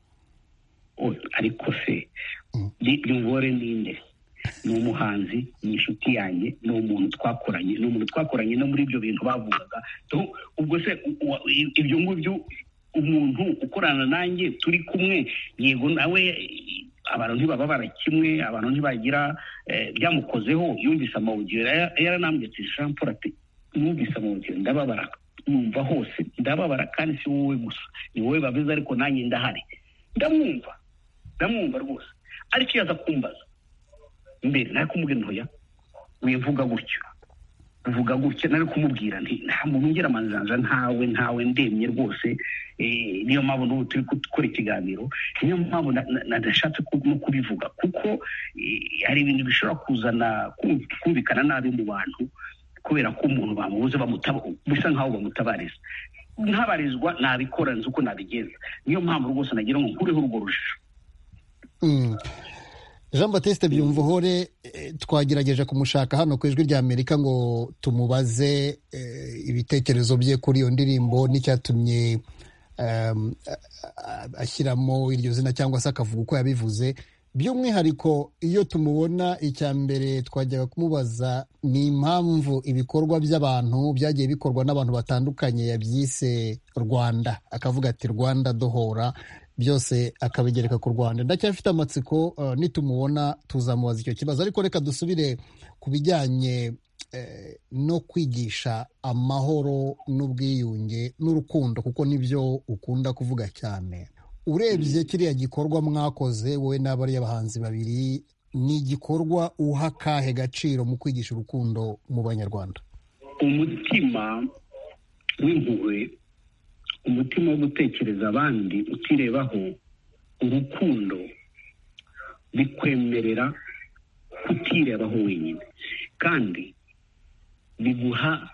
Ariko se Byumvuhore ninde? Ni umuhanzi, ni inshuti yanjye, ni umuntu twakoranye no muri ibyo bintu bavugaga. Ubwo se ibyo ngibyo umuntu ukorana nanjye turi kumwe, yego nawe abantu ntibababara kimwe, abantu ntibagira byamukozeho. Yumvise amawudiyo yaranambitse Jean Paul ati numvise amawudiyo ndababara, numva hose ndababara, kandi si wowe gusa, ni wowe babizi ariko nanjye ndahari, ndamwumva rwose. ariko iyo aza kumbaza mbere nari kumubwira ntoya wivuga gutyo uvuga gutya, nari kumubwira nti nta muntu ngera amanjanja ntawe ndemye rwose. Niyo mpamvu n'ubu turi gukora ikiganiro, niyo mpamvu nadashatse no kubivuga, kuko hari ibintu bishobora kuzana kumvikana nabi mu bantu kubera ko umuntu bamubuze bisa nkaho bamutabariza. Ntabarizwa nabikora nzi uko nabigenza, niyo mpamvu rwose nagira ngo nkureho urwo rujijo. Jean Baptiste Byumvuhore twagerageje kumushaka hano ku Ijwi ry'Amerika ngo tumubaze ibitekerezo bye kuri iyo ndirimbo n'icyatumye ashyiramo iryo zina cyangwa se akavuga uko yabivuze. By'umwihariko iyo tumubona, icya mbere twajyaga kumubaza ni impamvu ibikorwa by'abantu byagiye bikorwa n'abantu batandukanye yabyise Rwanda, akavuga ati Rwanda dohora, byose akabigereka ku Rwanda. Ndacyafite amatsiko nitumubona tuzamubaza icyo kibazo, ariko reka dusubire ku bijyanye no kwigisha amahoro n'ubwiyunge n'urukundo, kuko nibyo ukunda kuvuga cyane. Urebye kiriya gikorwa mwakoze wowe n'abariya bahanzi babiri, ni igikorwa uha akahe gaciro mu kwigisha urukundo mu Banyarwanda? Umutima w'impuhwe, umutima wo gutekereza abandi utirebaho, urukundo bikwemerera kutirebaho wenyine, kandi biguha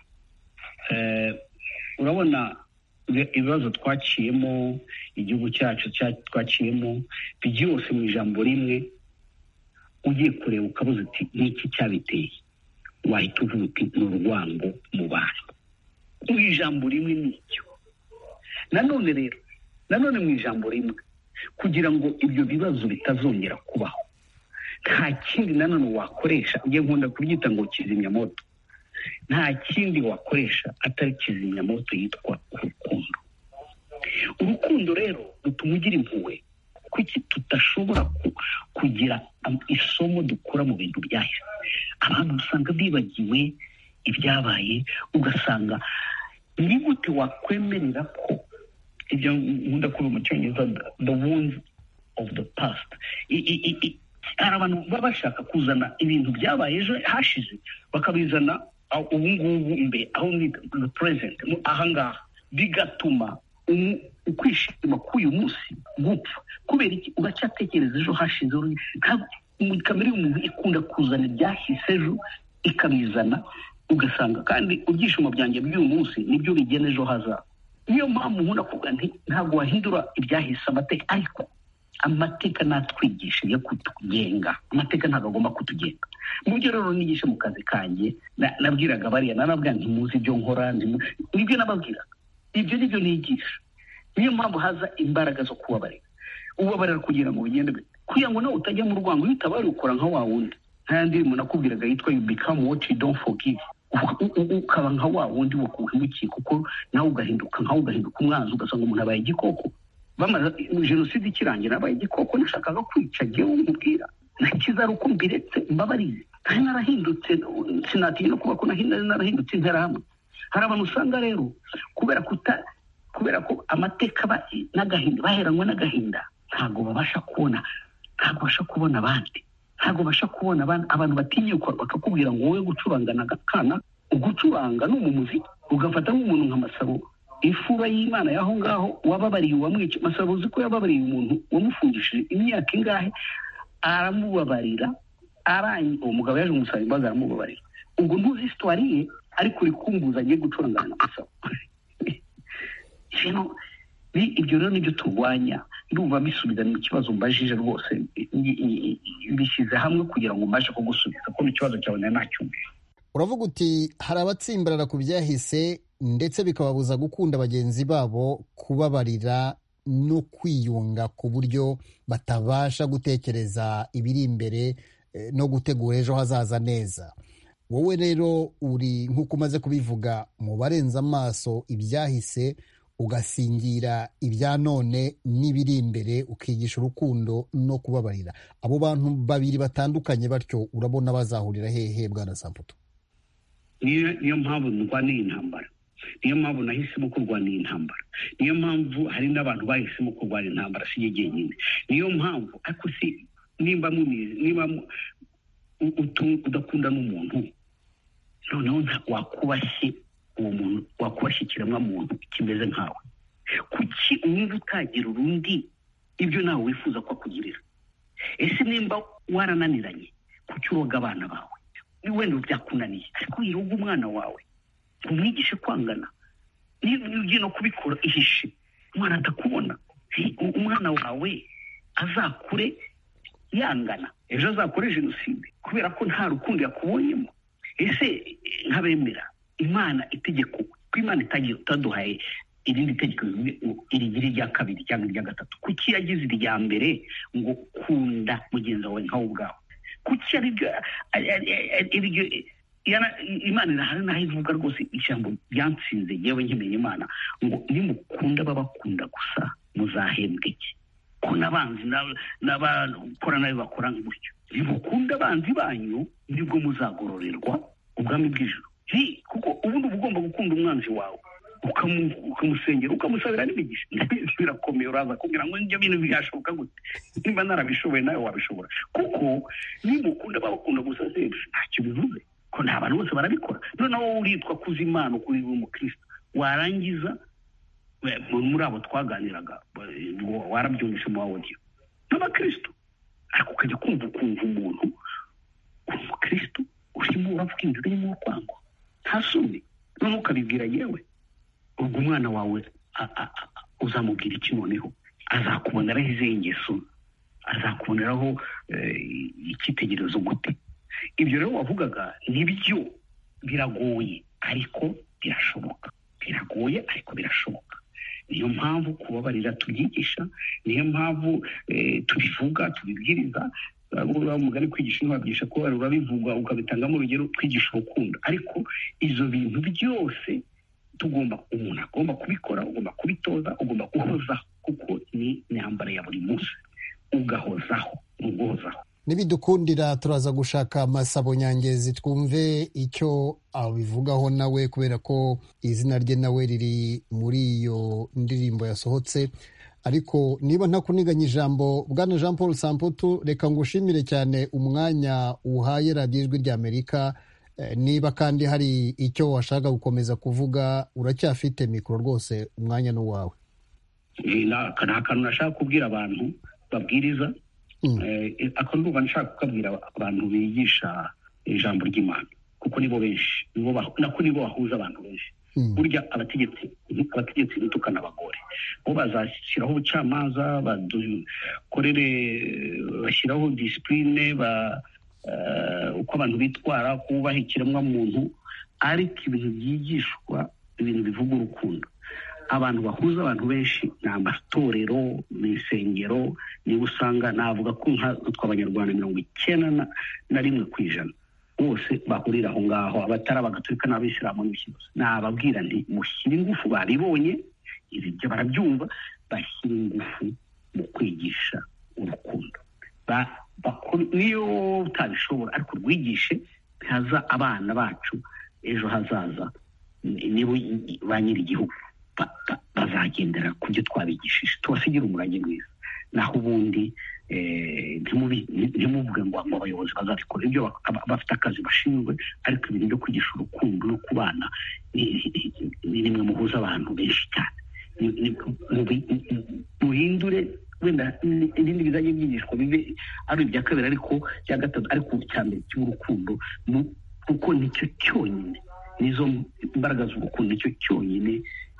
urabona ibibazo twaciyemo, igihugu cyacu twaciyemo byose mu ijambo rimwe, ugiye kureba ukabuze uti n'iki cyabiteye, wahita uvuga uti ni urwango mu bantu. Mu ijambo rimwe n'icyo. Nanone mu ijambo rimwe, kugira ngo ibyo bibazo bitazongera kubaho, nta kindi nanone wakoresha, ugiye nkunda kubyita ngo kizimyamoto, nta kindi wakoresha atari kizimyamoto yitwa urukundo. Urukundo rero rutuma ugira impuhwe, kuki tudashobora kugira isomo dukura mu bintu byahise. Abantu usanga bibagiwe ibyabaye, ugasanga ni gute wakwemerera ko ibyo nkunda kuba mu cyongereza the wounds of the past. Hari abantu baba bashaka kuzana ibintu byabaye ejo hashize bakabizana ubu ngubu imbere, aho ni the present, ahangaha, bigatuma ukwishima k'uyu munsi gupfa. Kubera iki? Uracyatekereza ejo hashize. Kamere y'umuntu ikunda kuzana ibyahise ejo ikabizana, ugasanga kandi ibyishimo byanjye by'uyu munsi nibyo bigena ejo hazaza. Niyo mpamvu nkunda kuvuga nti ntabwo wahindura ibyahise amateka, ariko amateka natwigisha yo kutugenga. Amateka ntabwo agomba kutugenga. Mu byo rero nigisha mu kazi kanjye, nabwiraga bariya, narabwira nti muzi ibyo nkora, nibyo nababwiraga, ibyo nibyo nigisha. Niyo mpamvu haza imbaraga zo kubabarira, ubabarira kugira ngo bigende, kugira ngo nawe utajya mu rwango. Iyo utabari ukora nka wa wundi, nta yandi ndirimbo nakubwiraga yitwa you become what you don't forgive, ukaba nka wa wundi wakuhemukiye, kuko nawe ugahinduka umwanzi, ugasanga umuntu abaye igikoko. Bamaze jenoside ikirangira abaye igikoko, nashakaga kwica jyewe umubwira nakiza ari uko mbiretse mbabarize, kandi narahindutse, sinatinya no kuba ko narahindutse interahamwe. Hari abantu usanga rero kubera ko amateka n'agahinda, baheranywe n'agahinda, ntabwo babasha kubona abandi, ntabwo babasha kubona abantu batinyuka bakakubwira ngo wowe gucurangana agakana, ugucuranga no mu muziki ugafata nk'umuntu nka Masabo, ifura y'Imana y'aho ngaho, wababariye uwamwica. Masabo uzi ko yababariye umuntu wamufungishije imyaka ingahe, aramubabarira, uwo mugabo yaje umusaba imbabazi, aramubabarira. Ubwo ntuzi histoire ye, ariko uri kumbuza agiye gucurangana na Masabo. Ibyo rero nibyo turwanya. Ndumva bisubiza mu kibazo mbajije rwose, bishyize hamwe kugira ngo mbashe kugusubiza ko ikibazo cyawe nacyumvise. Uravuga uti hari abatsimbarara ku byahise ndetse bikababuza gukunda bagenzi babo, kubabarira no kwiyunga, ku buryo batabasha gutekereza ibiri imbere no gutegura ejo hazaza neza. Wowe rero uri nk'uko umaze kubivuga, mu barenza amaso ibyahise, ugasingira ibya none n'ibiri imbere, ukigisha urukundo no kubabarira. Abo bantu babiri batandukanye batyo urabona bazahurira hehe, Bwana Samputu? niyo mpamvu ndwaniye intambara, niyo mpamvu nahisemo kurwanira intambara, niyo mpamvu hari n'abantu bahisemo kurwanya intambara si jyenyine. Niyo mpamvu ariko si nimba udakunda n'umuntu noneho wakubashye uwo muntu, wakubashye ikiremwa muntu kimeze nkawe, kuki wumva utagira urundi ibyo nawe wifuza ko akugirira? Ese nimba warananiranye kuki uroga abana bawe? Wenda byakunaniye ariko yiroga umwana wawe, umwigishe kwangana. Niba ugiye no kubikora ihishe, umwana atakubona. Umwana wawe azakure yangana, ejo azakore jenoside kubera ko nta rukundo yakubonyemo. Ese nk'abemera Imana itegeko ko Imana itaduhaye irindi tegeko irigira irya kabiri cyangwa irya gatatu, kuki yagize irya mbere ngo kunda mugenzi wawe nkawe ubwawe? Kuki aribyo Imana irahari naho ivuga rwose ijambo ryansinze yewe nkimenye Imana ngo nimukunda babakunda gusa muzahembwe iki? Ko n'abanzi n'abakora nabi bakora gutyo. Nimukunda abanzi banyu nibwo muzagororerwa ubwami bw'ijuru. Kuko ubundi uba ugomba gukunda umwanzi wawe ukamusengera ukamusabira n'imigisha. Birakomeye, uraza kugira ngo ibyo bintu byashoboka gute? Niba narabishoboye nawe wabishobora. Kuko nimukunda babakunda gusa ntacyo bivuze ko nta bantu bose barabikora. Noneho wowe uritwa kuza Imana kuri umukristo, warangiza muri abo twaganiraga warabyumvise mu audio n'abakristo, ariko ukajya kumva umuntu umukristo urimo uravuga inzira irimo urwango nta soni, noneho ukabibwira yewe ubwo umwana wawe uzamubwira iki? Noneho azakuboneraho izihe ngeso, azakuboneraho icyitegererezo gute? Ibyo rero wavugaga nibyo biragoye ariko birashoboka, biragoye ariko birashoboka. Niyo mpamvu kubabarira tubyigisha, niyo mpamvu tubivuga tubibwiriza. Umugani kwigisha ntibabyigisha ko urabivuga ukabitangamo urugero, twigisha urukundo. Ariko izo bintu byose umuntu agomba kubikora, ugomba kubitoza, ugomba guhozaho, kuko ni intambara ya buri munsi, ugahozaho. Nibidukundira turaza gushaka Masabo Nyangezi twumve icyo abivugaho nawe, kubera ko izina rye nawe riri muri iyo ndirimbo yasohotse. Ariko niba ntakuniganya ijambo, Bwana Jean Paul Samputu, reka ngushimire cyane umwanya uhaye radiyo Ijwi ry'Amerika. Niba kandi hari icyo washaka gukomeza kuvuga, uracyafite mikoro rwose, umwanya ni uwawe. Nta kantu nashaka kubwira abantu babwiriza, ndumva nshaka kukabwira abantu bigisha ijambo ry'Imana, kuko nibo benshi, nibo bahuza abantu benshi. Burya abategetsi bitukana abagore, bo bazashyiraho ubucamanza, bashyiraho disipurine, uko abantu bitwara, kubaha ikiremwamuntu, ariko ibintu byigishwa, ibintu bivuga urukundo. Abantu bahuza abantu benshi ni amatorero, ni insengero. niba usanga navuga ko tw'abanyarwanda 91% bose bahurira aho ngaho, abatari abagatolika n'abisilamu n'ibiki. Nababwira nti mushyire ingufu, baribonye ibyo barabyumva, bashyire ingufu mu kwigisha urukundo. Niyo utabishobora ariko rwigishe, haza abana bacu ejo hazaza nibo ba nyiri igihugu, bazagendera ku byo twabigishije, tubasigira umurage mwiza. Naho ubundi ntimuvuge ngo abayobozi bazabikora, ibyo bafite akazi bashinzwe, ariko ibintu byo kwigisha urukundo no kubana ni nimwe muhuza abantu benshi cyane. Muhindure wenda ibindi bizajya byigishwa bibe ari ibya kabiri ariko cya gatatu, ariko cya mbere cy'urukundo, kuko nicyo cyonyine, nizo imbaraga z'urukundo, nicyo cyonyine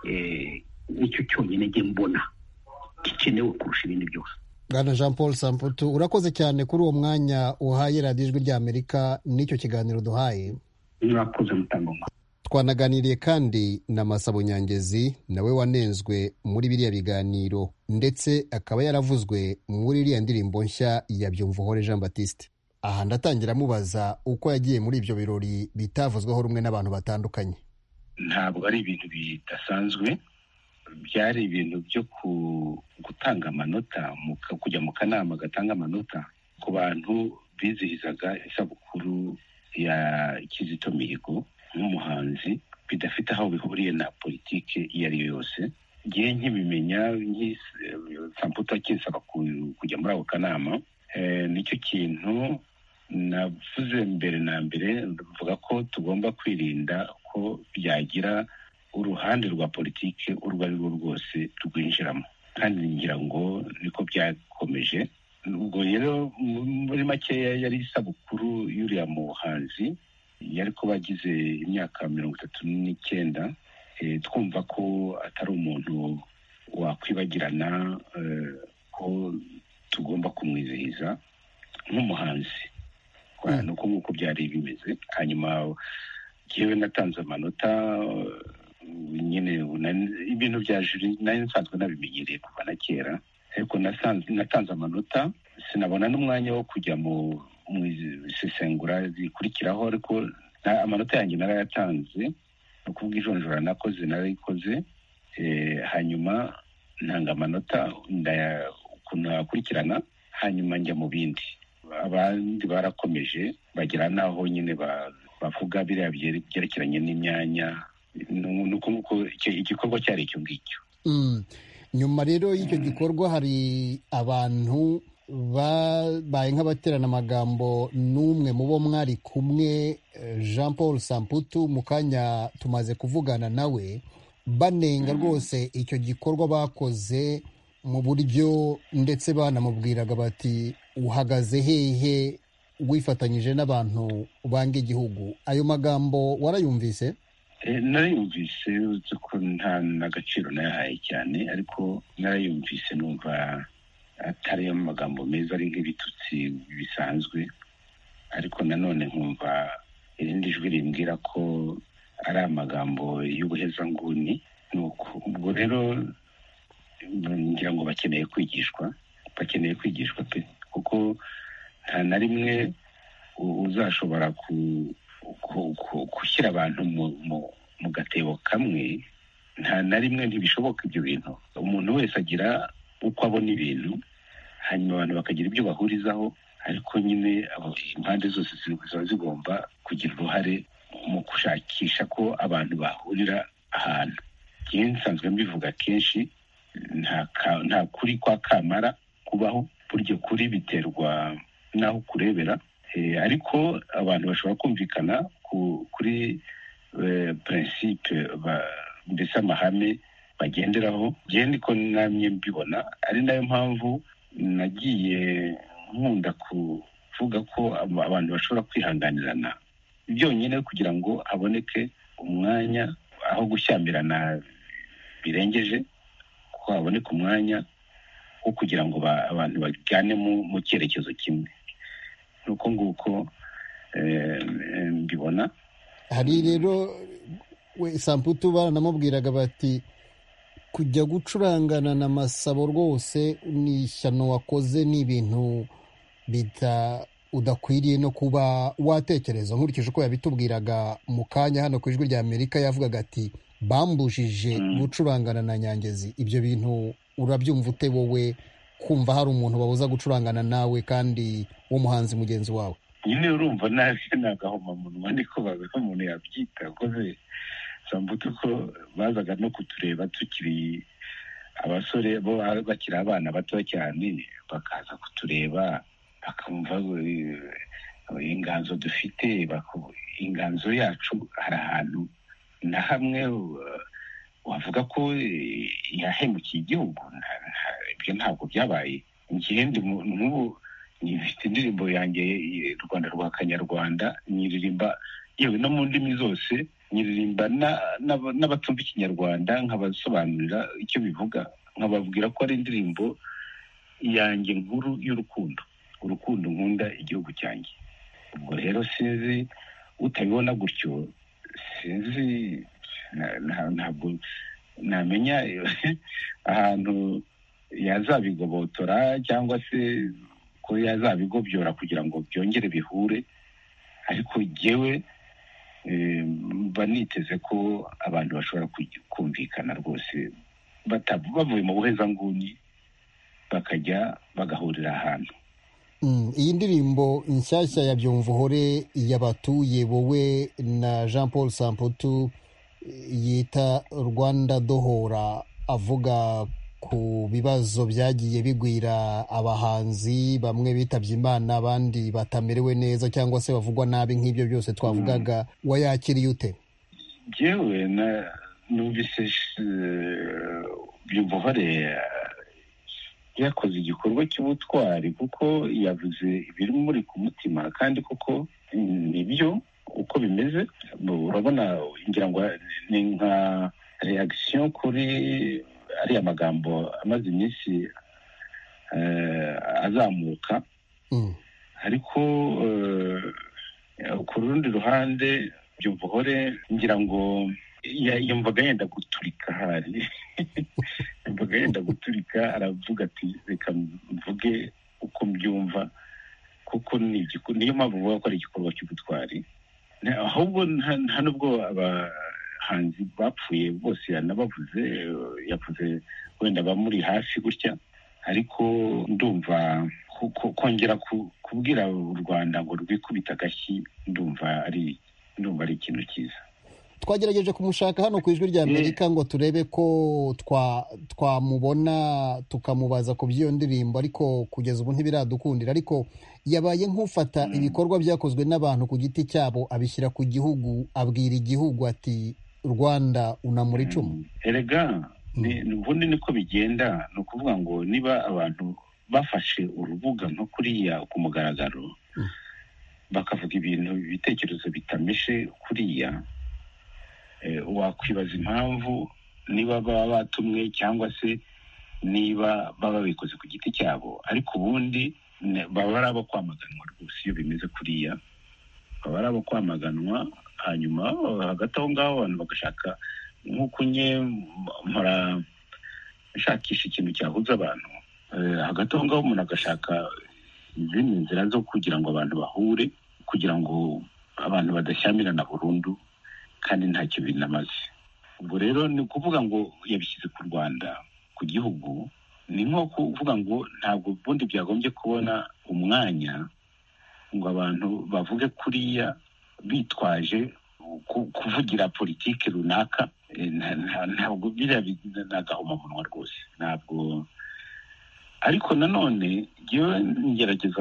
njye mbona gikenewe kurusha ibindi byose. Bwana Jean Paul Samputu, urakoze cyane kuri uwo mwanya uhaye radiyo Ijwi ry'Amerika n'icyo kiganiro duhaye. Murakoze Mutangoma. Twanaganiriye kandi na Masabo Nyangezi, nawe wanenzwe muri biriya biganiro, ndetse akaba yaravuzwe muri iriya ndirimbo nshya ya Byumvuhore Jean Baptiste. Aha ndatangira mubaza uko yagiye muri ibyo birori bitavuzweho rumwe n'abantu batandukanye. Ntabwo ari ibintu bidasanzwe, byari ibintu byo gutanga amanota, kujya mu kanama gatanga amanota ku bantu bizihizaga isabukuru ya Kizito Mihigo nk'umuhanzi, bidafite aho bihuriye na politiki iyo ari yo yose. Ngiye nkibimenya Samputu akinsaba kujya muri ako kanama, nicyo kintu navuze mbere na mbere, mvuga ko tugomba kwirinda ko byagira uruhande rwa politiki urwo ari rwo rwose rwinjiramo, kandi ngira ngo niko byakomeje. Ubwo rero muri makeya yari isabukuru y'uriya muhanzi, yari ko bagize imyaka 39, twumva ko atari umuntu wakwibagirana, ko tugomba kumwizihiza nk'umuhanzi. Nuko nk'uko byari bimeze. Hanyuma yewe natanze amanota, nyine ibintu bya juri nari nsanzwe nabimenyereye kuva na kera, ariko natanze amanota, sinabona n'umwanya wo kujya mu isesengura rikurikiraho, ariko amanota yanjye narayatanze, ni ukuvuga ijonjora nakoze narayikoze. Hanyuma ntanga amanota ukuntu akurikirana, hanyuma njya mu bindi. Abandi barakomeje bagera naho nyine bavuga biriya byerekeranye n'imyanya, nuko igikorwa cyari icyo ngicyo. Nyuma rero y'icyo gikorwa hari abantu babaye nk'abaterana amagambo n'umwe mu bo mwari kumwe, Jean Paul Samputu. Mu kanya tumaze kuvugana nawe, banenga rwose icyo gikorwa bakoze mu buryo, ndetse banamubwiraga bati uhagaze hehe wifatanyije n'abantu banga igihugu. Ayo magambo warayumvise? Narayumvise, uzi ko nta n'agaciro nayahaye cyane, ariko narayumvise numva atari amagambo meza, ari nk'ibitutsi bisanzwe, ariko nanone nkumva irindi jwi rimbwira ko ari amagambo y'ubuhezanguni. Ubwo rero ngira ngo bakeneye kwigishwa pe, kuko nta na rimwe uzashobora gushyira abantu mu gatebo kamwe. Nta na rimwe ntibishoboka ibyo bintu. Umuntu wese agira uko abona ibintu, hanyuma abantu bakagira ibyo bahurizaho, ariko nyine impande zose ziba zigomba kugira uruhare mu gushakisha ko abantu bahurira ahantu. Njyewe nsanzwe mbivuga kenshi, nta kuri kwa kamara kubaho, buryo kuri biterwa n'aho kurebera, ariko abantu bashobora kumvikana kuri principe mbese amahame bagenderaho. Njyewe niko namye mbibona, ari nayo mpamvu nagiye nkunda kuvuga ko abantu bashobora kwihanganirana byonyine kugira ngo haboneke umwanya, aho gushyamirana birengeje, ko haboneka umwanya wo kugira ngo abantu bajyane mu cyerekezo kimwe. nuko nguko mbibona. Hari rero Samputu baranamubwiraga bati kujya gucurangana na Masabo rwose ni ishyano wakoze, ni ibintu udakwiriye no kuba watekereza. Nkurikije uko yabitubwiraga mu kanya hano ku Ijwi rya Amerika, yavugaga ati bambujije gucurangana na Nyangezi. Ibyo bintu urabyumva ute wowe, kumva hari umuntu babuza gucurangana nawe kandi w'umuhanzi mugenzi wawe? Nyine urumva nabi n'agahomamunwa niko umuntu yabyita. Koze Samputu ko bazaga no kutureba tukiri abasore, bo bakiri abana bato cyane, bakaza kutureba bakumva inganzo dufite, inganzo yacu hari ahantu na hamwe wavuga ko yahemukiye igihugu. Ibyo ntabwo byabaye. Ngende nk'ubu nifite indirimbo yanjye Rwanda rwa Kanyarwanda, nyiririmba yewe no mu ndimi zose, nyiririmba n'abatumva Ikinyarwanda, nkabasobanurira icyo bivuga, nkababwira ko ari indirimbo yanjye nkuru y'urukundo, urukundo nkunda igihugu cyanjye. Ubwo rero sinzi utabibona gutyo, sinzi ntabwo namenya ahantu yazabigobotora cyangwa se ko yazabigobyora kugira ngo byongere bihure. Ariko jyewe mba niteze ko abantu bashobora kumvikana rwose bavuye mu buhezanguni bakajya bagahurira ahantu. Iyi ndirimbo nshyashya ya Byumva Uhore yabatuye wowe na Jean Paul Samputu yita Rwanda Dohora, avuga ku bibazo byagiye bigwira abahanzi, bamwe bitabye Imana abandi batamerewe neza cyangwa se bavugwa nabi, nk'ibyo byose twavugaga, wayakiriye ute? Jewe numvise Byumva Uhore yakoze igikorwa cy'ubutwari kuko yavuze ibiri muri ku mutima, kandi koko nibyo uko bimeze. Urabona, ngira ngo ni nka reaction kuri ariya magambo amaze iminsi azamuka. Ariko ku rundi ruhande Byumva Uhore ngira ngo yumvaga yenda guturika, hari yumvaga yenda guturika, aravuga ati reka mvuge uko mbyumva, kuko niyo mpamvu uvuga ko ari igikorwa cy'ubutwari. Ahubwo nta nubwo abahanzi bapfuye bose yanabavuze, yavuze wenda bamuri hafi gutya, ariko ndumva kongera kubwira u Rwanda ngo rwikubita agashyi, ndumva ari ikintu cyiza. Twagerageje kumushaka hano ku Ijwi ry'Amerika ngo turebe ko twamubona tukamubaza ku by'iyo ndirimbo, ariko kugeza ubu ntibiradukundira. Ariko yabaye nk'ufata ibikorwa byakozwe n'abantu ku giti cyabo abishyira ku gihugu, abwira igihugu ati Rwanda unamura icumu. Erega ubundi niko bigenda. Ni ukuvuga ngo niba abantu bafashe urubuga nko kuriya ku mugaragaro bakavuga ibitekerezo bitameshe kuriya, wakwibaza impamvu, niba baba batumwe cyangwa se niba baba babikoze ku giti cyabo. Ariko ubundi baba ari abo kwamaganwa rwose. Iyo bimeze kuriya baba ari abo kwamaganwa. Hanyuma hagati aho ngaho abantu bagashaka, nk'uko mpora nshakisha ikintu cyahuza abantu, hagati aho ngaho umuntu agashaka izindi nzira zo kugira ngo abantu bahure, kugira ngo abantu badashyamirana burundu kandi ntacyo binamaze. Ubwo rero ni ukuvuga ngo yabishyize ku Rwanda, ku gihugu. Ni nko kuvuga ngo ntabwo ubundi byagombye kubona umwanya ngo abantu bavuge kuriya bitwaje kuvugira politiki runaka. Ntabwo biriya n'agahomamunwa rwose, ntabwo. Ariko nanone yewe ngerageza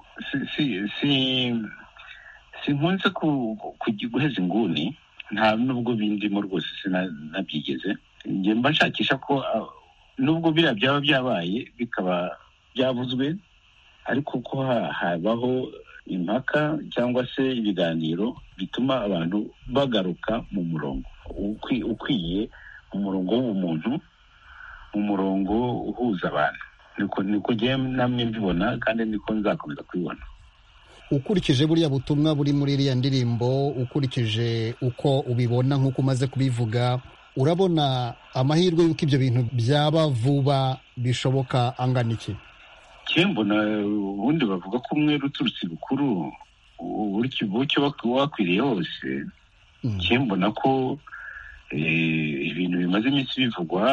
sinkunze guheza inguni, nta nubwo bindimo rwose, sinabyigeze. Njye mba nshakisha ko nubwo biriya byaba byabaye bikaba byavuzwe, ariko ko habaho impaka cyangwa se ibiganiro bituma abantu bagaruka mu murongo ukwiye, mu murongo w'ubumuntu, mu murongo uhuza abantu. Niko njye namwe mbibona, kandi niko nzakomeza kubibona. Ukurikije buriya butumwa buri muri iriya ndirimbo, ukurikije uko ubibona nk'uko umaze kubivuga, urabona amahirwe y'uko ibyo bintu byaba vuba bishoboka angana iki? Mbona ubundi bavuga ko umwere uturutse bukuru bucyo wakwiriye hose. Mbona ko ibintu bimaze iminsi bivugwa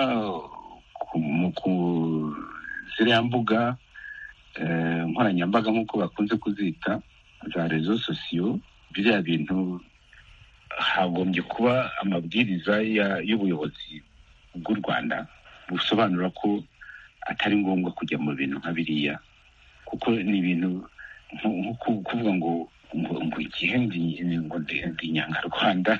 ku ziriya mbuga nkoranyambaga nk'uko bakunze kuzita za rezo sosiyo, biriya bintu hagombye kuba amabwiriza y'ubuyobozi bw'u Rwanda busobanura ko atari ngombwa kujya mu bintu nka biriya, kuko ni ibintu nko kuvuga ngo igihe ndi Nyangarwanda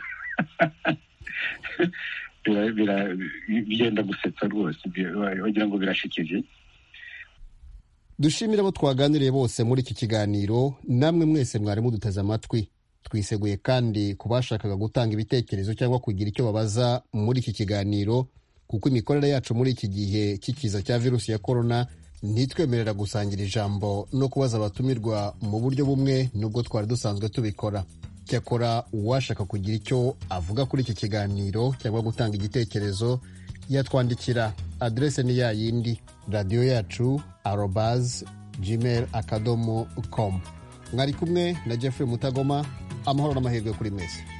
bigenda gusetsa rwose, wagira ngo birashekeje. Dushimira abo twaganiriye bose muri iki kiganiro, namwe mwese mwari muduteze amatwi. Twiseguye kandi ku bashakaga gutanga ibitekerezo cyangwa kugira icyo babaza muri iki kiganiro, kuko imikorere yacu muri iki gihe cy'ikiza cya virusi ya korona ntitwemerera gusangira ijambo no kubaza abatumirwa mu buryo bumwe nubwo twari dusanzwe tubikora. Cyakora uwashaka kugira icyo avuga kuri iki kiganiro cyangwa gutanga igitekerezo yatwandikira. Adrese ni ya yindi, radiyo yacu @gmail.com. Mwari kumwe na Jeffrey Mutagoma. Amahoro n'amahirwe kuri mwese.